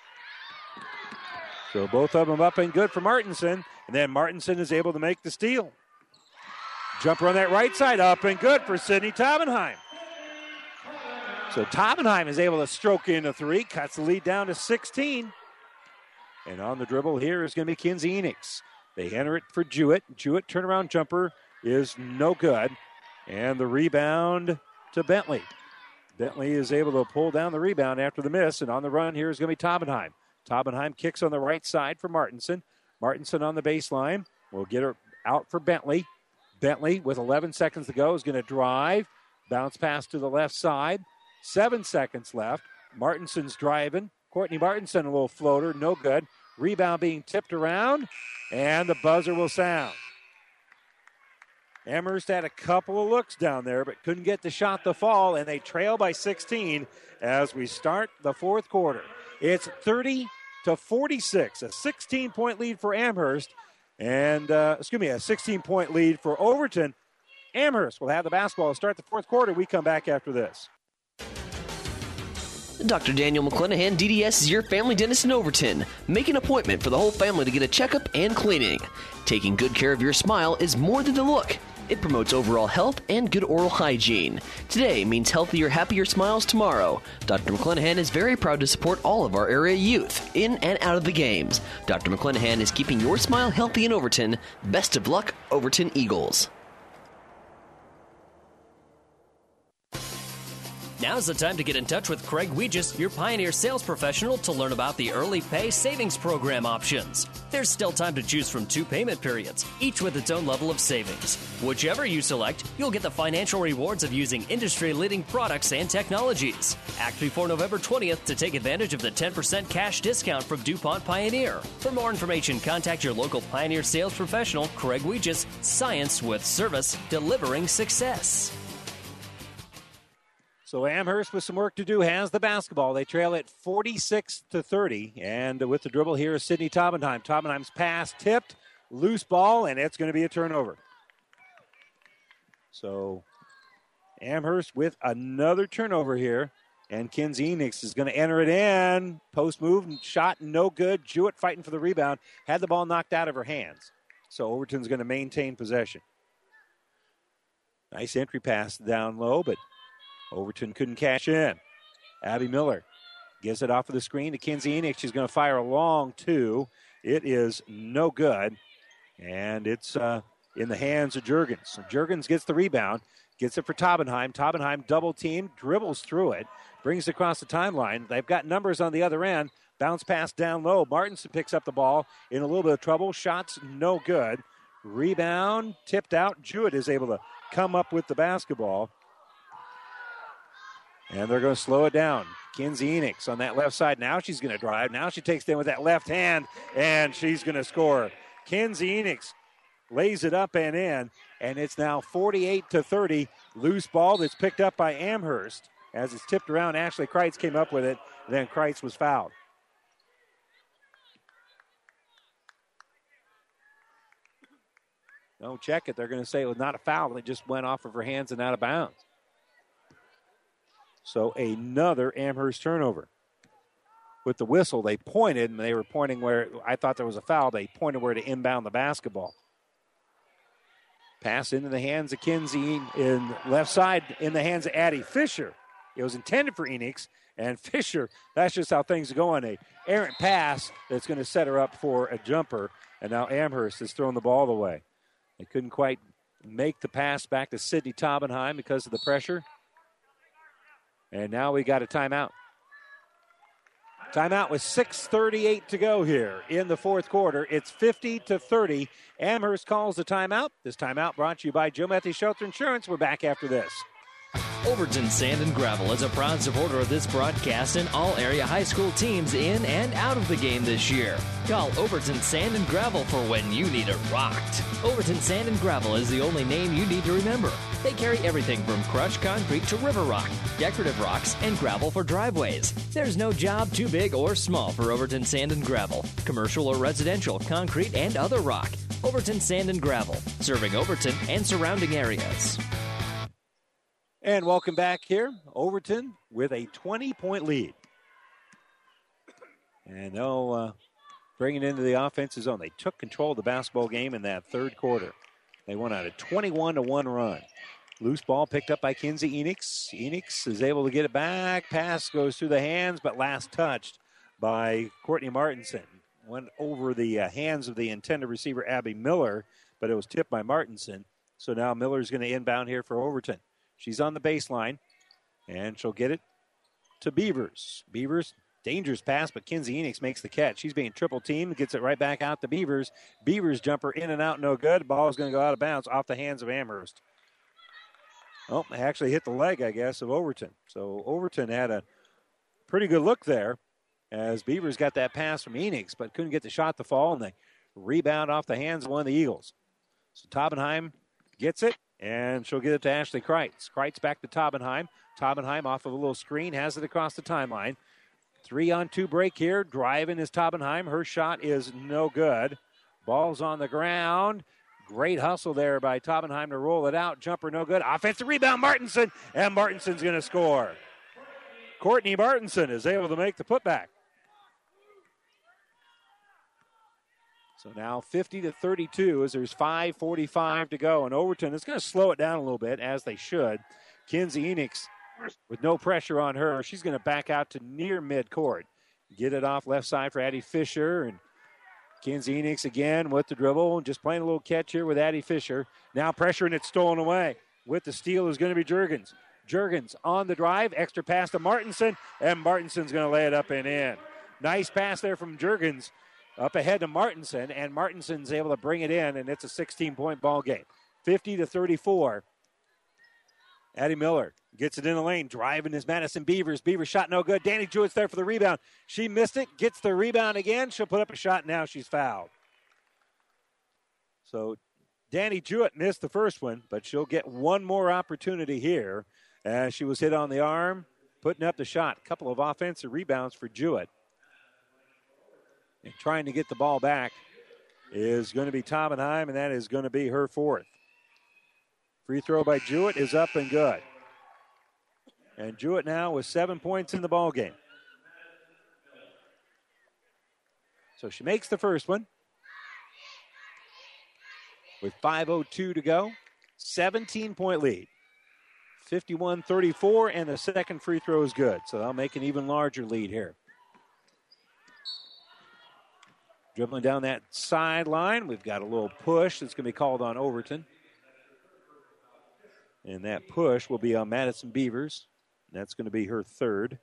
So both of them up and good for Martinson. And then Martinson is able to make the steal. Jumper on that right side, up and good for Sydney Taubenheim. So Taubenheim is able to stroke in a three, cuts the lead down to 16. And on the dribble here is going to be Kinsey Enix. They enter it for Jewett. Jewett turnaround jumper is no good. And the rebound to Bentley. Bentley is able to pull down the rebound after the miss. And on the run here is going to be Taubenheim. Taubenheim kicks on the right side for Martinson. Martinson on the baseline. Will get her out for Bentley. Bentley, with 11 seconds to go, is going to drive. Bounce pass to the left side. 7 seconds left. Martinson's driving. Courtney Martinson, a little floater, no good. Rebound being tipped around, and the buzzer will sound. Amherst had a couple of looks down there, but couldn't get the shot to fall, and they trail by 16 as we start the fourth quarter. It's 30-46, a 16-point lead for Amherst, and, a 16-point lead for Overton. Amherst will have the basketball to start the fourth quarter. We come back after this. Dr. Daniel McClanahan, DDS, is your family dentist in Overton. Make an appointment for the whole family to get a checkup and cleaning. Taking good care of your smile is more than the look. It promotes overall health and good oral hygiene. Today means healthier, happier smiles tomorrow. Dr. McClanahan is very proud to support all of our area youth in and out of the games. Dr. McClanahan is keeping your smile healthy in Overton. Best of luck, Overton Eagles. Now's the time to get in touch with Craig Weegis, your Pioneer sales professional, to learn about the Early Pay Savings Program options. There's still time to choose from 2 payment periods, each with its own level of savings. Whichever you select, you'll get the financial rewards of using industry-leading products and technologies. Act before November 20th to take advantage of the 10% cash discount from DuPont Pioneer. For more information, contact your local Pioneer sales professional, Craig Weegis. Science with service, delivering success. So Amherst with some work to do has the basketball. They trail it 46-30. And with the dribble here is Sydney Taubenheim. Taubenheim's pass tipped, loose ball, and it's going to be a turnover. So Amherst with another turnover here. And Kinsey Enix is going to enter it in. Post move, shot no good. Jewett fighting for the rebound. Had the ball knocked out of her hands. So Overton's going to maintain possession. Nice entry pass down low, but Overton couldn't cash in. Abby Miller gives it off of the screen to Kinsey Enix. She's going to fire a long two. It is no good. And it's in the hands of Juergens. So Juergens gets the rebound. Gets it for Taubenheim. Taubenheim double team, dribbles through it, brings it across the timeline. They've got numbers on the other end. Bounce pass down low. Martinson picks up the ball in a little bit of trouble. Shots no good. Rebound tipped out. Jewett is able to come up with the basketball. And they're going to slow it down. Kinsey Enix on that left side. Now she's going to drive. Now she takes it in with that left hand, and she's going to score. Kinsey Enix lays it up and in, and it's now 48-30. Loose ball that's picked up by Amherst. As it's tipped around, Ashley Kreitz came up with it, and then Kreitz was fouled. No, check it. They're going to say it was not a foul. It just went off of her hands and out of bounds. So another Amherst turnover. With the whistle, they pointed, and they were pointing where I thought there was a foul. They pointed where to inbound the basketball. Pass into the hands of Kinsey in left side, in the hands of Addie Fisher. It was intended for Enix, and Fisher, that's just how things are going. A errant pass that's going to set her up for a jumper, and now Amherst has thrown the ball away. They couldn't quite make the pass back to Sydney Taubenheim because of the pressure. And now we got a timeout. Timeout with 6:38 to go here in the fourth quarter. It's 50-30. Amherst calls the timeout. This timeout brought to you by Joe Matthews Shelter Insurance. We're back after this. Overton Sand and Gravel is a proud supporter of this broadcast and all area high school teams in and out of the game this year. Call Overton Sand and Gravel for when you need it rocked. Overton Sand and Gravel is the only name you need to remember. They carry everything from crushed concrete to river rock, decorative rocks, and gravel for driveways. There's no job too big or small for Overton Sand and Gravel. Commercial or residential, concrete, and other rock. Overton Sand and Gravel, serving Overton and surrounding areas. And welcome back here. Overton with a 20-point lead. And they'll bring it into the offensive zone. They took control of the basketball game in that third quarter. They went on a 21-1 run. Loose ball picked up by Kinsey Enix. Enix is able to get it back. Pass goes through the hands, but last touched by Courtney Martinson. Went over the hands of the intended receiver, Abby Miller, but it was tipped by Martinson. So now Miller's going to inbound here for Overton. She's on the baseline, and she'll get it to Beavers. Beavers, dangerous pass, but Kinsey Enix makes the catch. She's being triple teamed, gets it right back out to Beavers. Beavers jumper in and out, no good. Ball is going to go out of bounds off the hands of Amherst. Oh, they actually hit the leg, I guess, of Overton. So Overton had a pretty good look there as Beavers got that pass from Enix, but couldn't get the shot to fall, and they rebound off the hands of one of the Eagles. So Taubenheim gets it. And she'll get it to Ashley Kreitz. Kreitz back to Taubenheim. Taubenheim off of a little screen, has it across the timeline. 3-on-2 break here. Driving is Taubenheim. Her shot is no good. Ball's on the ground. Great hustle there by Taubenheim to roll it out. Jumper no good. Offensive rebound, Martinson. And Martinson's going to score. Courtney Martinson is able to make the putback. So now 50-32 as there's 5:45 to go. And Overton is going to slow it down a little bit, as they should. Kinsey Enix with no pressure on her. She's going to back out to near midcourt. Get it off left side for Addie Fisher. And Kinsey Enix again with the dribble. Just playing a little catch here with Addie Fisher. Now pressure, and it's stolen away. With the steal is going to be Juergens. Juergens on the drive. Extra pass to Martinson. And Martinson's going to lay it up and in. Nice pass there from Juergens. Up ahead to Martinson, and Martinson's able to bring it in, and it's a 16-point ball game. 50-34. Addie Miller gets it in the lane. Driving is Madison Beavers. Beavers shot no good. Danny Jewett's there for the rebound. She missed it. Gets the rebound again. She'll put up a shot. Now she's fouled. So Danny Jewett missed the first one, but she'll get one more opportunity here as she was hit on the arm, putting up the shot. A couple of offensive rebounds for Jewett. And trying to get the ball back is going to be Taubenheim, and that is going to be her fourth. Free throw by Jewett is up and good. And Jewett now with 7 points in the ball game. So she makes the first one. With 5:02 to go, 17-point lead. 51-34, and the second free throw is good. So they'll make an even larger lead here. Dribbling down that sideline, we've got a little push that's going to be called on Overton. And that push will be on Madison Beavers. That's going to be her third.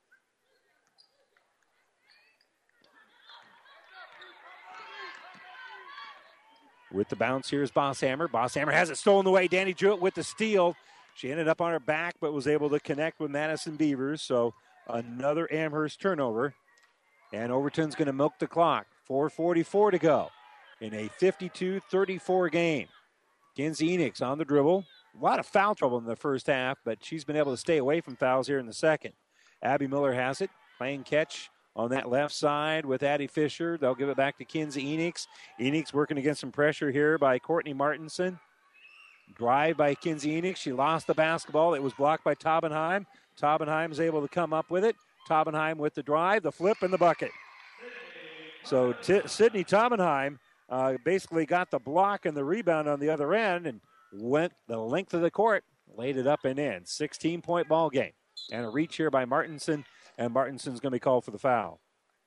With the bounce, here's Bosshammer. Bosshammer has it stolen away. Danny Jewett with the steal. She ended up on her back, but was able to connect with Madison Beavers. So another Amherst turnover. And Overton's going to milk the clock. 4:44 to go in a 52-34 game. Kinsey Enix on the dribble. A lot of foul trouble in the first half, but she's been able to stay away from fouls here in the second. Abby Miller has it. Playing catch on that left side with Addie Fisher. They'll give it back to Kinsey Enix. Enix working against some pressure here by Courtney Martinson. Drive by Kinsey Enix. She lost the basketball. It was blocked by Taubenheim. Taubenheim is able to come up with it. Taubenheim with the drive, the flip, and the bucket. So Sydney Taubenheim basically got the block and the rebound on the other end and went the length of the court, laid it up and in. 16-point ball game. And a reach here by Martinson, and Martinson's going to be called for the foul.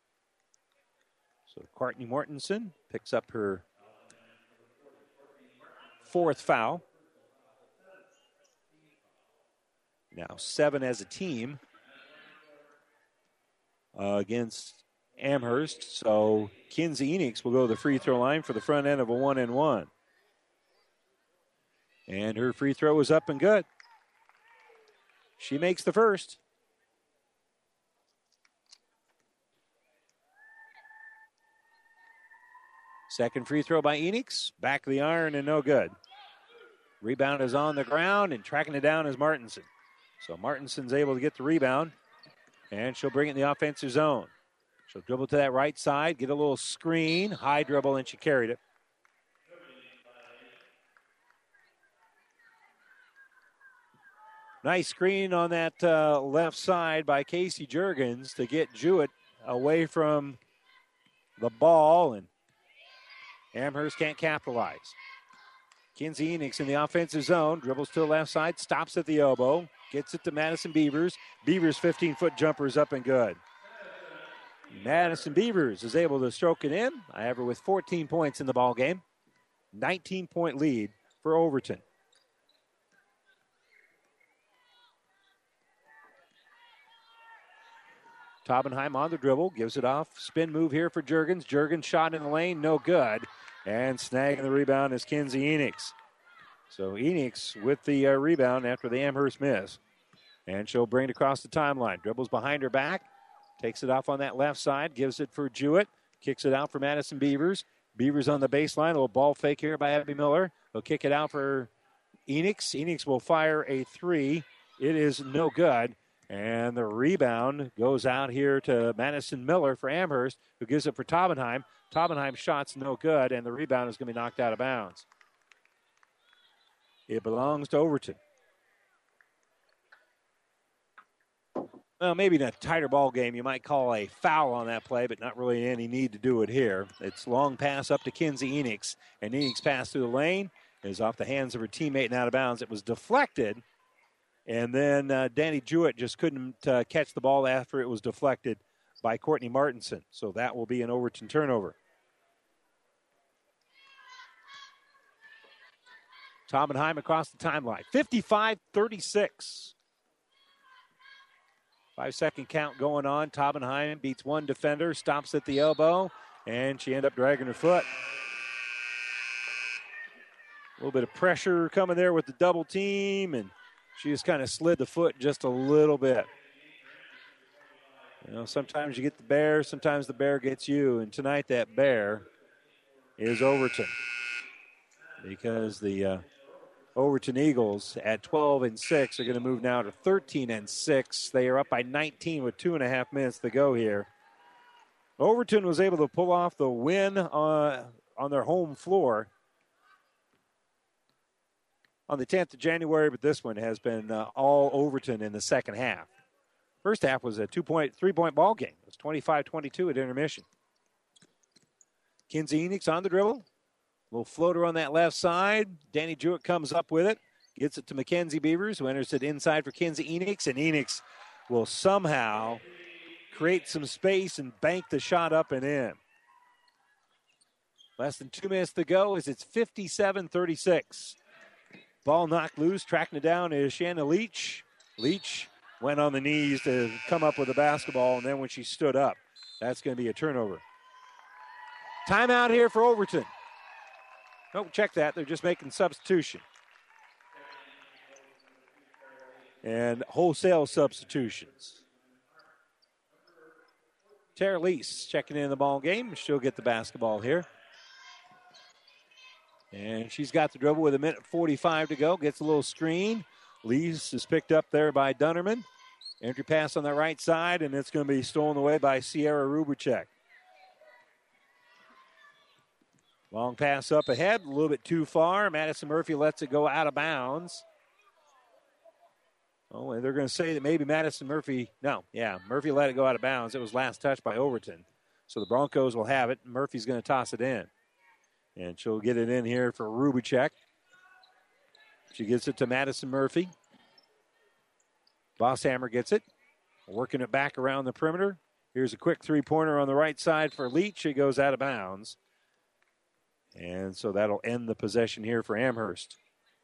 So Courtney Martinson picks up her fourth foul. Now 7 as a team against Amherst. So Kinsey Enix will go to the free throw line for the front end of a 1-and-1. And her free throw is up and good. She makes the first. Second free throw by Enix. Back of the iron and no good. Rebound is on the ground, and tracking it down is Martinson. So Martinson's able to get the rebound, and she'll bring it in the offensive zone. She'll dribble to that right side, get a little screen, high dribble, and she carried it. Nice screen on that left side by Casey Juergens to get Jewett away from the ball, and Amherst can't capitalize. Kinsey Enix in the offensive zone, dribbles to the left side, stops at the elbow, gets it to Madison Beavers. Beavers' 15-foot jumper is up and good. Madison Beavers is able to stroke it in, however, with 14 points in the ball game. 19-point lead for Overton. Taubenheim on the dribble, gives it off. Spin move here for Juergens. Juergens shot in the lane, no good. And snagging the rebound is Kinsey Enix. So Enix with the rebound after the Amherst miss. And she'll bring it across the timeline. Dribbles behind her back. Takes it off on that left side. Gives it for Jewett. Kicks it out for Madison Beavers. Beavers on the baseline. A little ball fake here by Abby Miller. They'll kick it out for Enix. Enix will fire a three. It is no good. And the rebound goes out here to Madison Miller for Amherst, who gives it for Taubenheim. Taubenheim's shot's no good, and the rebound is going to be knocked out of bounds. It belongs to Overton. Well, maybe in a tighter ball game, you might call a foul on that play, but not really any need to do it here. It's long pass up to Kinsey Enix, and Enix pass through the lane is off the hands of her teammate and out of bounds. It was deflected. And then Danny Jewett just couldn't catch the ball after it was deflected by Courtney Martinson. So that will be an Overton turnover. Taubenheim across the timeline. 55-36. 5-second count going on. Taubenheim beats one defender, stops at the elbow, and she ended up dragging her foot. A little bit of pressure coming there with the double team, and she just kind of slid the foot just a little bit. You know, sometimes you get the bear, sometimes the bear gets you. And tonight that bear is Overton. Because the Overton Eagles at 12-6 are going to move now to 13-6. They are up by 19 with 2.5 minutes to go here. Overton was able to pull off the win on their home floor on the 10th of January, but this one has been all Overton in the second half. First half was a 3-point ball game. It was 25-22 at intermission. Kinsey Enix on the dribble. Little floater on that left side. Danny Jewett comes up with it. Gets it to Mackenzie Beavers, who enters it inside for Kinsey Enix. And Enix will somehow create some space and bank the shot up and in. Less than 2 minutes to go as it's 57-36. Ball knocked loose. Tracking it down is Shanna Leach. Leach went on the knees to come up with the basketball, and then when she stood up, that's going to be a turnover. Timeout here for Overton. Oh, check that. They're just making substitution. And wholesale substitutions. Tara Lease checking in the ball game. She'll get the basketball here. And she's got the dribble with 1:45 to go. Gets a little screen. Lease is picked up there by Dunnerman. Entry pass on the right side, and it's going to be stolen away by Sierra Rubicek. Long pass up ahead, a little bit too far. Madison Murphy lets it go out of bounds. Oh, and they're going to say that maybe Murphy let it go out of bounds. It was last touched by Overton. So the Broncos will have it. Murphy's going to toss it in. And she'll get it in here for Rubicek. She gets it to Madison Murphy. Bosshammer gets it. Working it back around the perimeter. Here's a quick three-pointer on the right side for Leach. It goes out of bounds. And so that'll end the possession here for Amherst.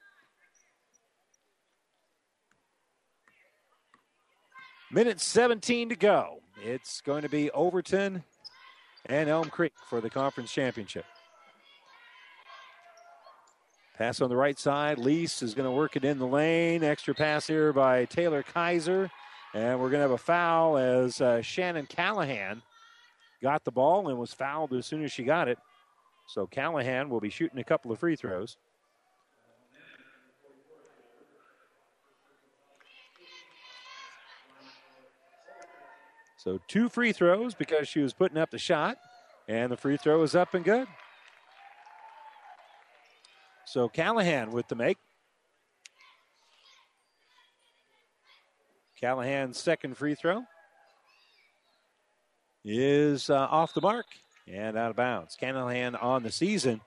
Minute 17 to go. It's going to be Overton and Elm Creek for the conference championship. Pass on the right side. Lease is going to work it in the lane. Extra pass here by Taylor Kaiser. And we're going to have a foul as Shannon Callahan got the ball and was fouled as soon as she got it. So Callahan will be shooting a couple of free throws. So 2 free throws because she was putting up the shot. And the free throw is up and good. So Callahan with the make. Callahan's second free throw is off the mark and out of bounds. Callahan on the season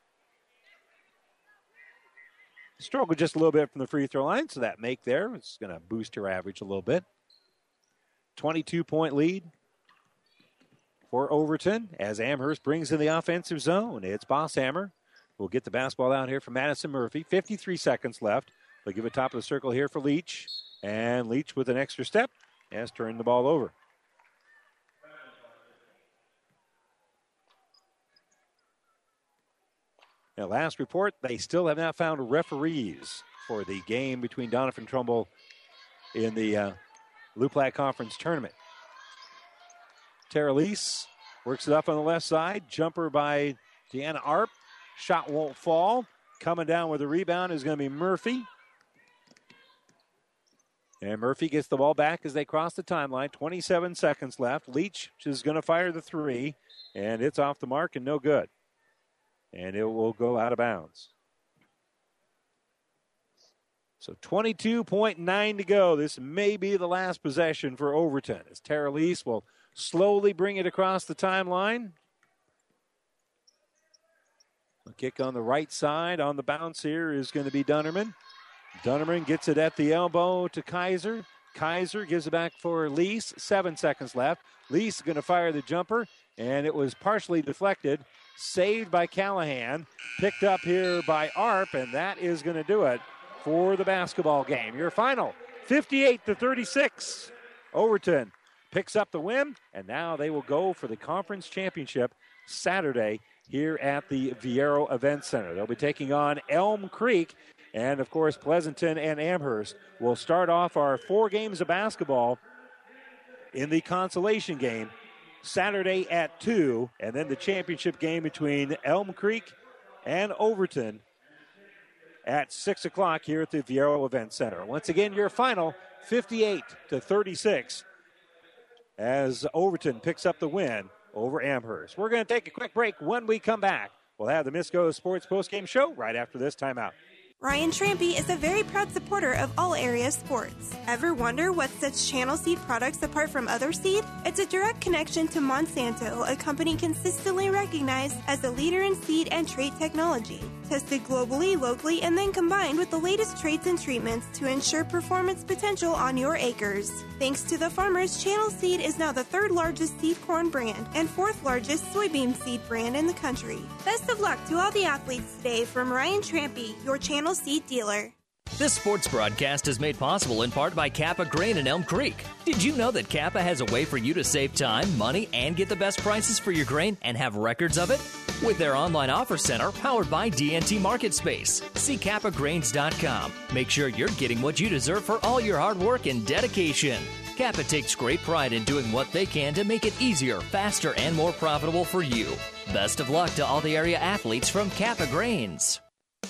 struggled just a little bit from the free throw line, so that make there is going to boost her average a little bit. 22-point lead for Overton as Amherst brings in the offensive zone. It's Bosshammer. We'll get the basketball out here for Madison Murphy. 53 seconds left. They'll give it top of the circle here for Leach. And Leach with an extra step has turned the ball over. Now, last report, they still have not found referees for the game between Doniphan and Trumbull in the Loup Platte Conference Tournament. Tara Lease works it up on the left side. Jumper by Deanna Arp. Shot won't fall. Coming down with a rebound is going to be Murphy. And Murphy gets the ball back as they cross the timeline. 27 seconds left. Leach is going to fire the three. And it's off the mark and no good. And it will go out of bounds. So 22.9 to go. This may be the last possession for Overton as Tara Lease will slowly bring it across the timeline. A kick on the right side. On the bounce here is going to be Dunnerman. Dunnerman gets it at the elbow to Kaiser. Kaiser gives it back for Lease. 7 seconds left. Lease is going to fire the jumper, and it was partially deflected. Saved by Callahan. Picked up here by Arp, and that is going to do it for the basketball game. Your final, 58-36. Overton picks up the win, and now they will go for the conference championship Saturday here at the Viero Event Center. They'll be taking on Elm Creek, and of course Pleasanton and Amherst will start off our 4 games of basketball in the consolation game Saturday at 2, and then the championship game between Elm Creek and Overton at 6 o'clock here at the Viero Event Center. Once again, your final 58-36 as Overton picks up the win over Amherst. We're going to take a quick break. When we come back, we'll have the Misco Sports Postgame Show right after this timeout. Ryan Trampy is a very proud supporter of all area sports. Ever wonder what sets Channel Seed products apart from other seed? It's a direct connection to Monsanto, a company consistently recognized as a leader in seed and trait technology. Tested globally, locally, and then combined with the latest traits and treatments to ensure performance potential on your acres. Thanks to the farmers, Channel Seed is now the 3rd largest seed corn brand and 4th largest soybean seed brand in the country. Best of luck to all the athletes today from Ryan Trampy, your Channel Seed dealer. This sports broadcast is made possible in part by Kappa Grain in Elm Creek. Did you know that Kappa has a way for you to save time, money, and get the best prices for your grain and have records of it? With their online offer center powered by DNT Market Space. See kappagrains.com. Make sure you're getting what you deserve for all your hard work and dedication. Kappa takes great pride in doing what they can to make it easier, faster, and more profitable for you. Best of luck to all the area athletes from Kappa Grains.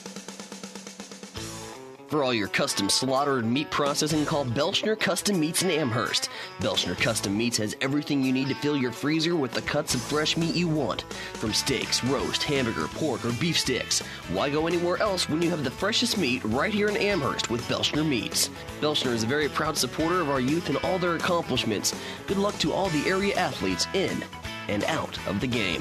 For all your custom slaughter and meat processing, call Belschner Custom Meats in Amherst. Belschner Custom Meats has everything you need to fill your freezer with the cuts of fresh meat you want. From steaks, roast, hamburger, pork, or beef sticks. Why go anywhere else when you have the freshest meat right here in Amherst with Belschner Meats? Belschner is a very proud supporter of our youth and all their accomplishments. Good luck to all the area athletes in and out of the game.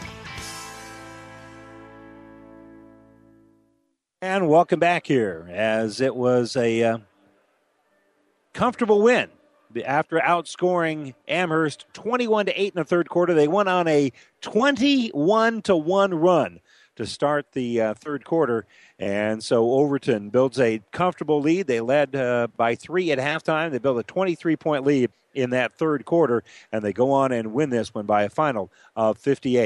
And welcome back here, as it was a comfortable win. After outscoring Amherst 21-8 in the third quarter, they went on a 21-1 run to start the third quarter. And so Overton builds a comfortable lead. They led by 3 at halftime. They built a 23-point lead in that third quarter, and they go on and win this one by a final of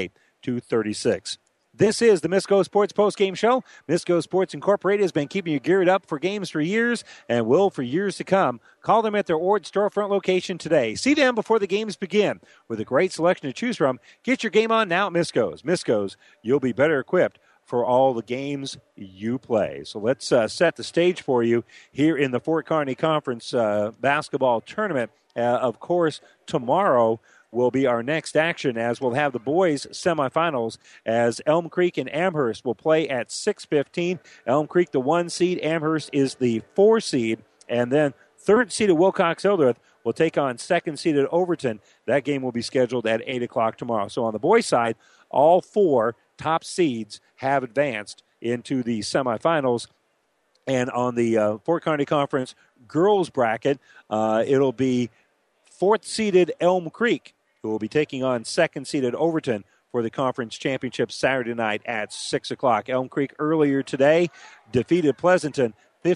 58-36. This is the Misco Sports Postgame Show. Misco Sports Incorporated has been keeping you geared up for games for years and will for years to come. Call them at their Ord storefront location today. See them before the games begin. With a great selection to choose from, get your game on now at Misco's. Misco's, you'll be better equipped for all the games you play. So let's set the stage for you here in the Fort Kearney Conference basketball tournament. Of course, tomorrow will be our next action, as we'll have the boys' semifinals, as Elm Creek and Amherst will play at 6:15. Elm Creek, the 1 seed. Amherst is the 4 seed. And then 3rd seeded Wilcox-Hildreth will take on 2nd seeded Overton. That game will be scheduled at 8 o'clock tomorrow. So on the boys' side, all 4 top seeds have advanced into the semifinals. And on the Fort Kearney Conference girls bracket, it'll be 4th seeded Elm Creek, who will be taking on 2nd seeded Overton for the conference championship Saturday night at 6 o'clock. Elm Creek earlier today defeated Pleasanton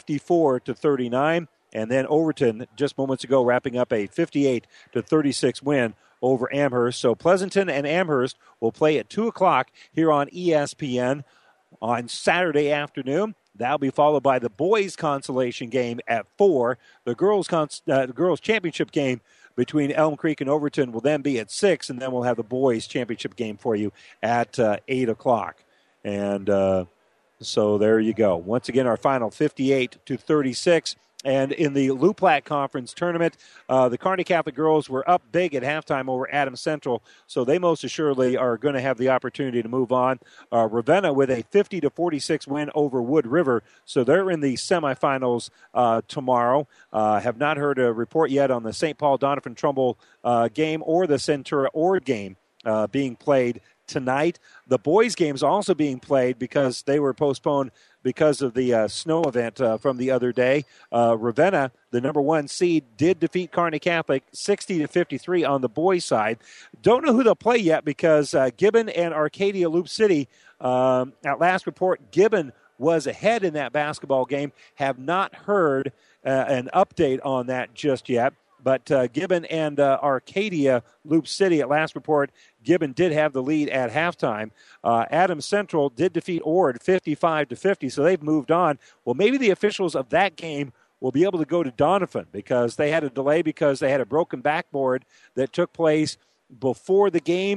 54-39. And then Overton just moments ago wrapping up a 58-36 win over Amherst. So Pleasanton and Amherst will play at 2 o'clock here on ESPN on Saturday afternoon. That'll be followed by the boys' consolation game at 4. The girls' championship game between Elm Creek and Overton will then be at 6, and then we'll have the boys' championship game for you at 8 o'clock. And so there you go. Once again, our final 58-36. And in the Luplac Conference tournament, the Kearney Catholic girls were up big at halftime over Adams Central, so they most assuredly are going to have the opportunity to move on. Ravenna with a 50-46 win over Wood River, so they're in the semifinals tomorrow. Have not heard a report yet on the St. Paul Donovan Trumbull game or the Centura Ord game being played tonight. The boys' games also being played because they were postponed because of the snow event from the other day. Ravenna, the number 1 seed, did defeat Kearney Catholic 60-53 on the boys' side. Don't know who they'll play yet because Gibbon and Arcadia Loop City, at last report, Gibbon was ahead in that basketball game. Have not heard an update on that just yet. But Gibbon and Arcadia Loop City, at last report, Gibbon did have the lead at halftime. Adams Central did defeat Ord 55-50, so they've moved on. Well, maybe the officials of that game will be able to go to Donovan because they had a delay because they had a broken backboard that took place before the game.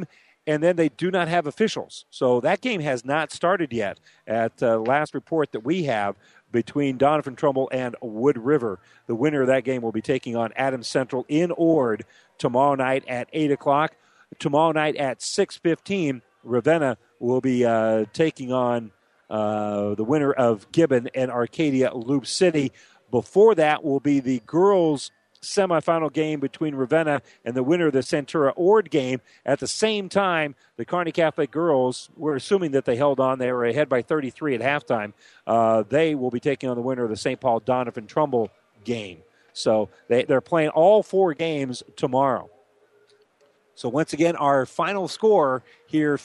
and then they do not have officials. So that game has not started yet at last report that we have between Donovan Trumbull and Wood River. The winner of that game will be taking on Adams Central in Ord tomorrow night at 8 o'clock. Tomorrow night at 6:15, Ravenna will be taking on the winner of Gibbon and Arcadia Loop City. Before that will be the girls' semifinal game between Ravenna and the winner of the Centura Ord game. At the same time, the Kearney Catholic girls, we're assuming that they held on. They were ahead by 33 at halftime. They will be taking on the winner of the St. Paul Donovan Trumbull game. So they're playing all 4 games tomorrow. So once again, our final score here,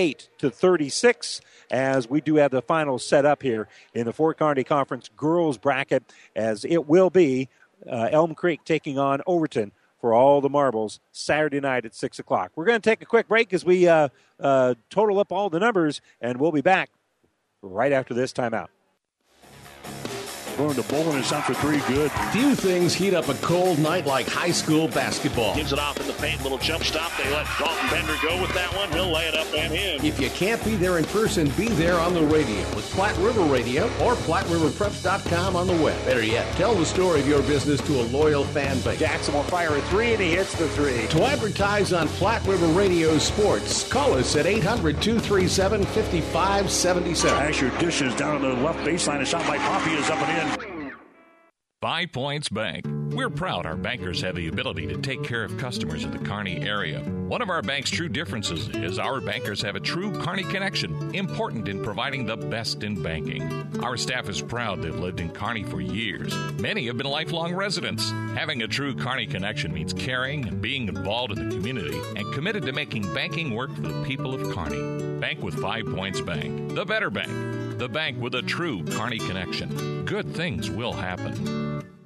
58-36, as we do have the final set up here in the Fort Kearney Conference girls bracket, as it will be Elm Creek taking on Overton for all the marbles Saturday night at 6 o'clock. We're going to take a quick break as we total up all the numbers, and we'll be back right after this timeout. Going to Bolin is out for 3, good. Few things heat up a cold night like high school basketball. Gives it off in the paint, little jump stop. They let Dalton Bender go with that one. He'll lay it up and in. If you can't be there in person, be there on the radio with Platte River Radio or PlatteRiverPreps.com on the web. Better yet, tell the story of your business to a loyal fan base. Jackson will fire a 3, and he hits the 3. To advertise on Platte River Radio Sports, call us at 800-237-5577. Asher dishes down on the left baseline. A shot by Poppy is up and in. 5 Points Bank. We're proud our bankers have the ability to take care of customers in the Kearney area. One of our bank's true differences is our bankers have a true Kearney connection, important in providing the best in banking. Our staff is proud they've lived in Kearney for years. Many have been lifelong residents. Having a true Kearney connection means caring and being involved in the community and committed to making banking work for the people of Kearney. Bank with 5 Points Bank. The better bank. The bank with a true Kearney connection. Good things will happen.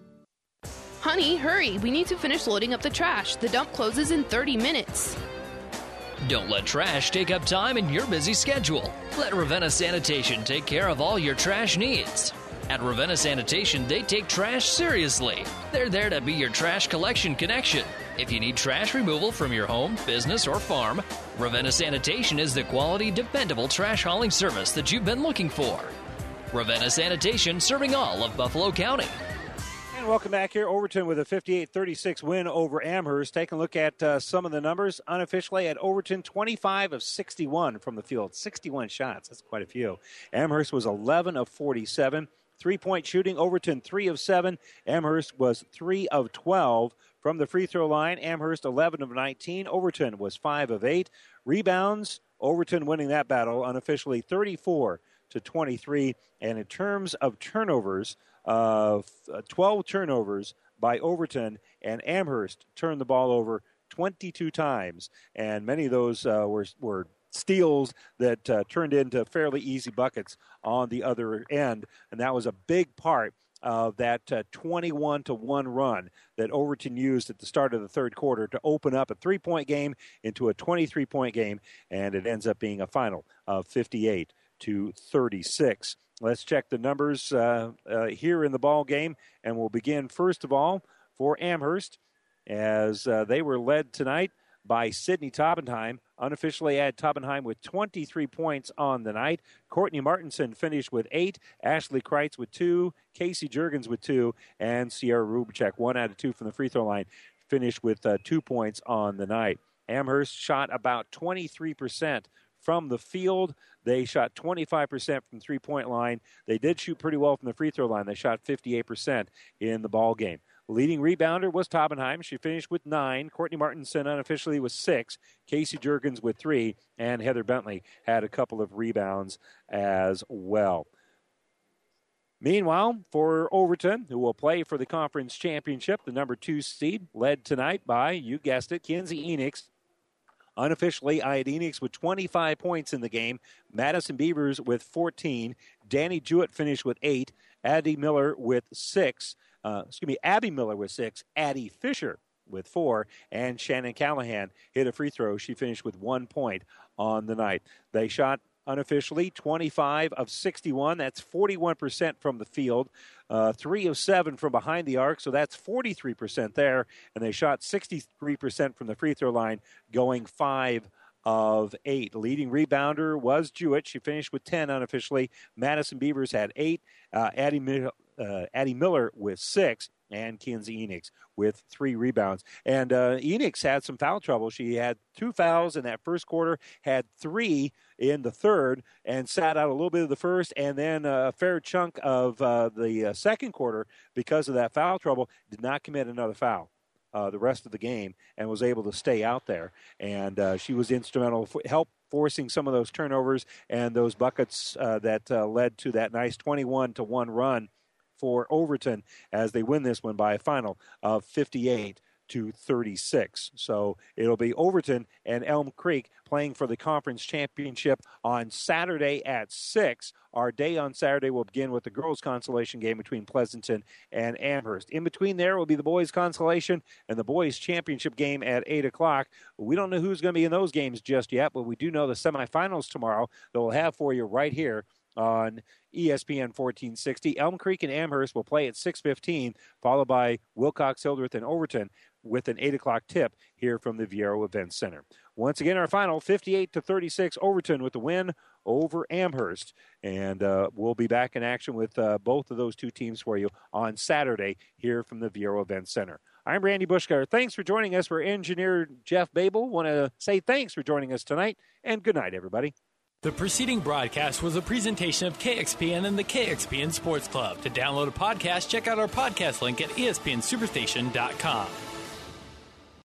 Honey, hurry. We need to finish loading up the trash. The dump closes in 30 minutes. Don't let trash take up time in your busy schedule. Let Ravenna Sanitation take care of all your trash needs. At Ravenna Sanitation, they take trash seriously. They're there to be your trash collection connection. If you need trash removal from your home, business, or farm, Ravenna Sanitation is the quality, dependable trash hauling service that you've been looking for. Ravenna Sanitation, serving all of Buffalo County. And welcome back here. Overton with a 58-36 win over Amherst. Taking a look at some of the numbers. Unofficially at Overton, 25 of 61 from the field. 61 shots. That's quite a few. Amherst was 11 of 47. 3-point shooting. Overton, 3 of 7. Amherst was 3 of 12. From the free throw line, Amherst 11 of 19. Overton was 5 of 8. Rebounds, Overton winning that battle unofficially 34-23. And in terms of turnovers, 12 turnovers by Overton, and Amherst turned the ball over 22 times. And many of those were steals that turned into fairly easy buckets on the other end. And that was a big part of that 21-1 run that Overton used at the start of the third quarter to open up a 3-point game into a 23-point game, and it ends up being a final of 58-36. Let's check the numbers here in the ball game, and we'll begin first of all for Amherst, as they were led tonight by Sydney Taubenheim. Unofficially had Taubenheim with 23 points on the night. Courtney Martinson finished with 8. Ashley Kreitz with 2. Casey Juergens with 2. And Sierra Rubicek, 1 out of 2 from the free throw line, finished with 2 points on the night. Amherst shot about 23% from the field. They shot 25% from the three-point line. They did shoot pretty well from the free throw line. They shot 58% in the ball game. Leading rebounder was Taubenheim. She finished with 9. Courtney Martinson unofficially with 6. Casey Juergens with 3. And Heather Bentley had a couple of rebounds as well. Meanwhile, for Overton, who will play for the conference championship, the number 2 seed, led tonight by, you guessed it, Kinsey Enix. Unofficially, I had Enix with 25 points in the game. Madison Beavers with 14. Danny Jewett finished with 8. Abby Miller with 6. Addie Fisher with 4, and Shannon Callahan hit a free throw. She finished with 1 point on the night. They shot unofficially 25 of 61. That's 41% from the field. 3 of 7 from behind the arc, so that's 43% there. And they shot 63% from the free throw line, going 5 of 8. Leading rebounder was Jewett. She finished with 10 unofficially. Madison Beavers had 8. Addie Miller with 6. And Kinsey Enix with 3 rebounds. And Enix had some foul trouble. She had 2 fouls in that first quarter, had 3 in the third, and sat out a little bit of the first, and then a fair chunk of the second quarter because of that foul trouble. Did not commit another foul the rest of the game and was able to stay out there. And she was instrumental, help forcing some of those turnovers and those buckets that led to that nice 21-1 run for Overton as they win this one by a final of 58-36. So it'll be Overton and Elm Creek playing for the conference championship on Saturday at 6. Our day on Saturday will begin with the girls' consolation game between Pleasanton and Amherst. In between there will be the boys' consolation and the boys' championship game at 8 o'clock. We don't know who's going to be in those games just yet, but we do know the semifinals tomorrow that we'll have for you right here on ESPN 1460. Elm Creek and Amherst will play at 6:15, followed by Wilcox, Hildreth, and Overton with an 8 o'clock tip here from the Viero Events Center. Once again, our final 58-36, Overton with the win over Amherst. And we'll be back in action with both of those two teams for you on Saturday here from the Viero Events Center. I'm Randy Bushgar. Thanks for joining us. For engineer Jeff Babel, want to say thanks for joining us tonight, and good night, everybody. The preceding broadcast was a presentation of KXPN and the KXPN Sports Club. To download a podcast, check out our podcast link at espnsuperstation.com.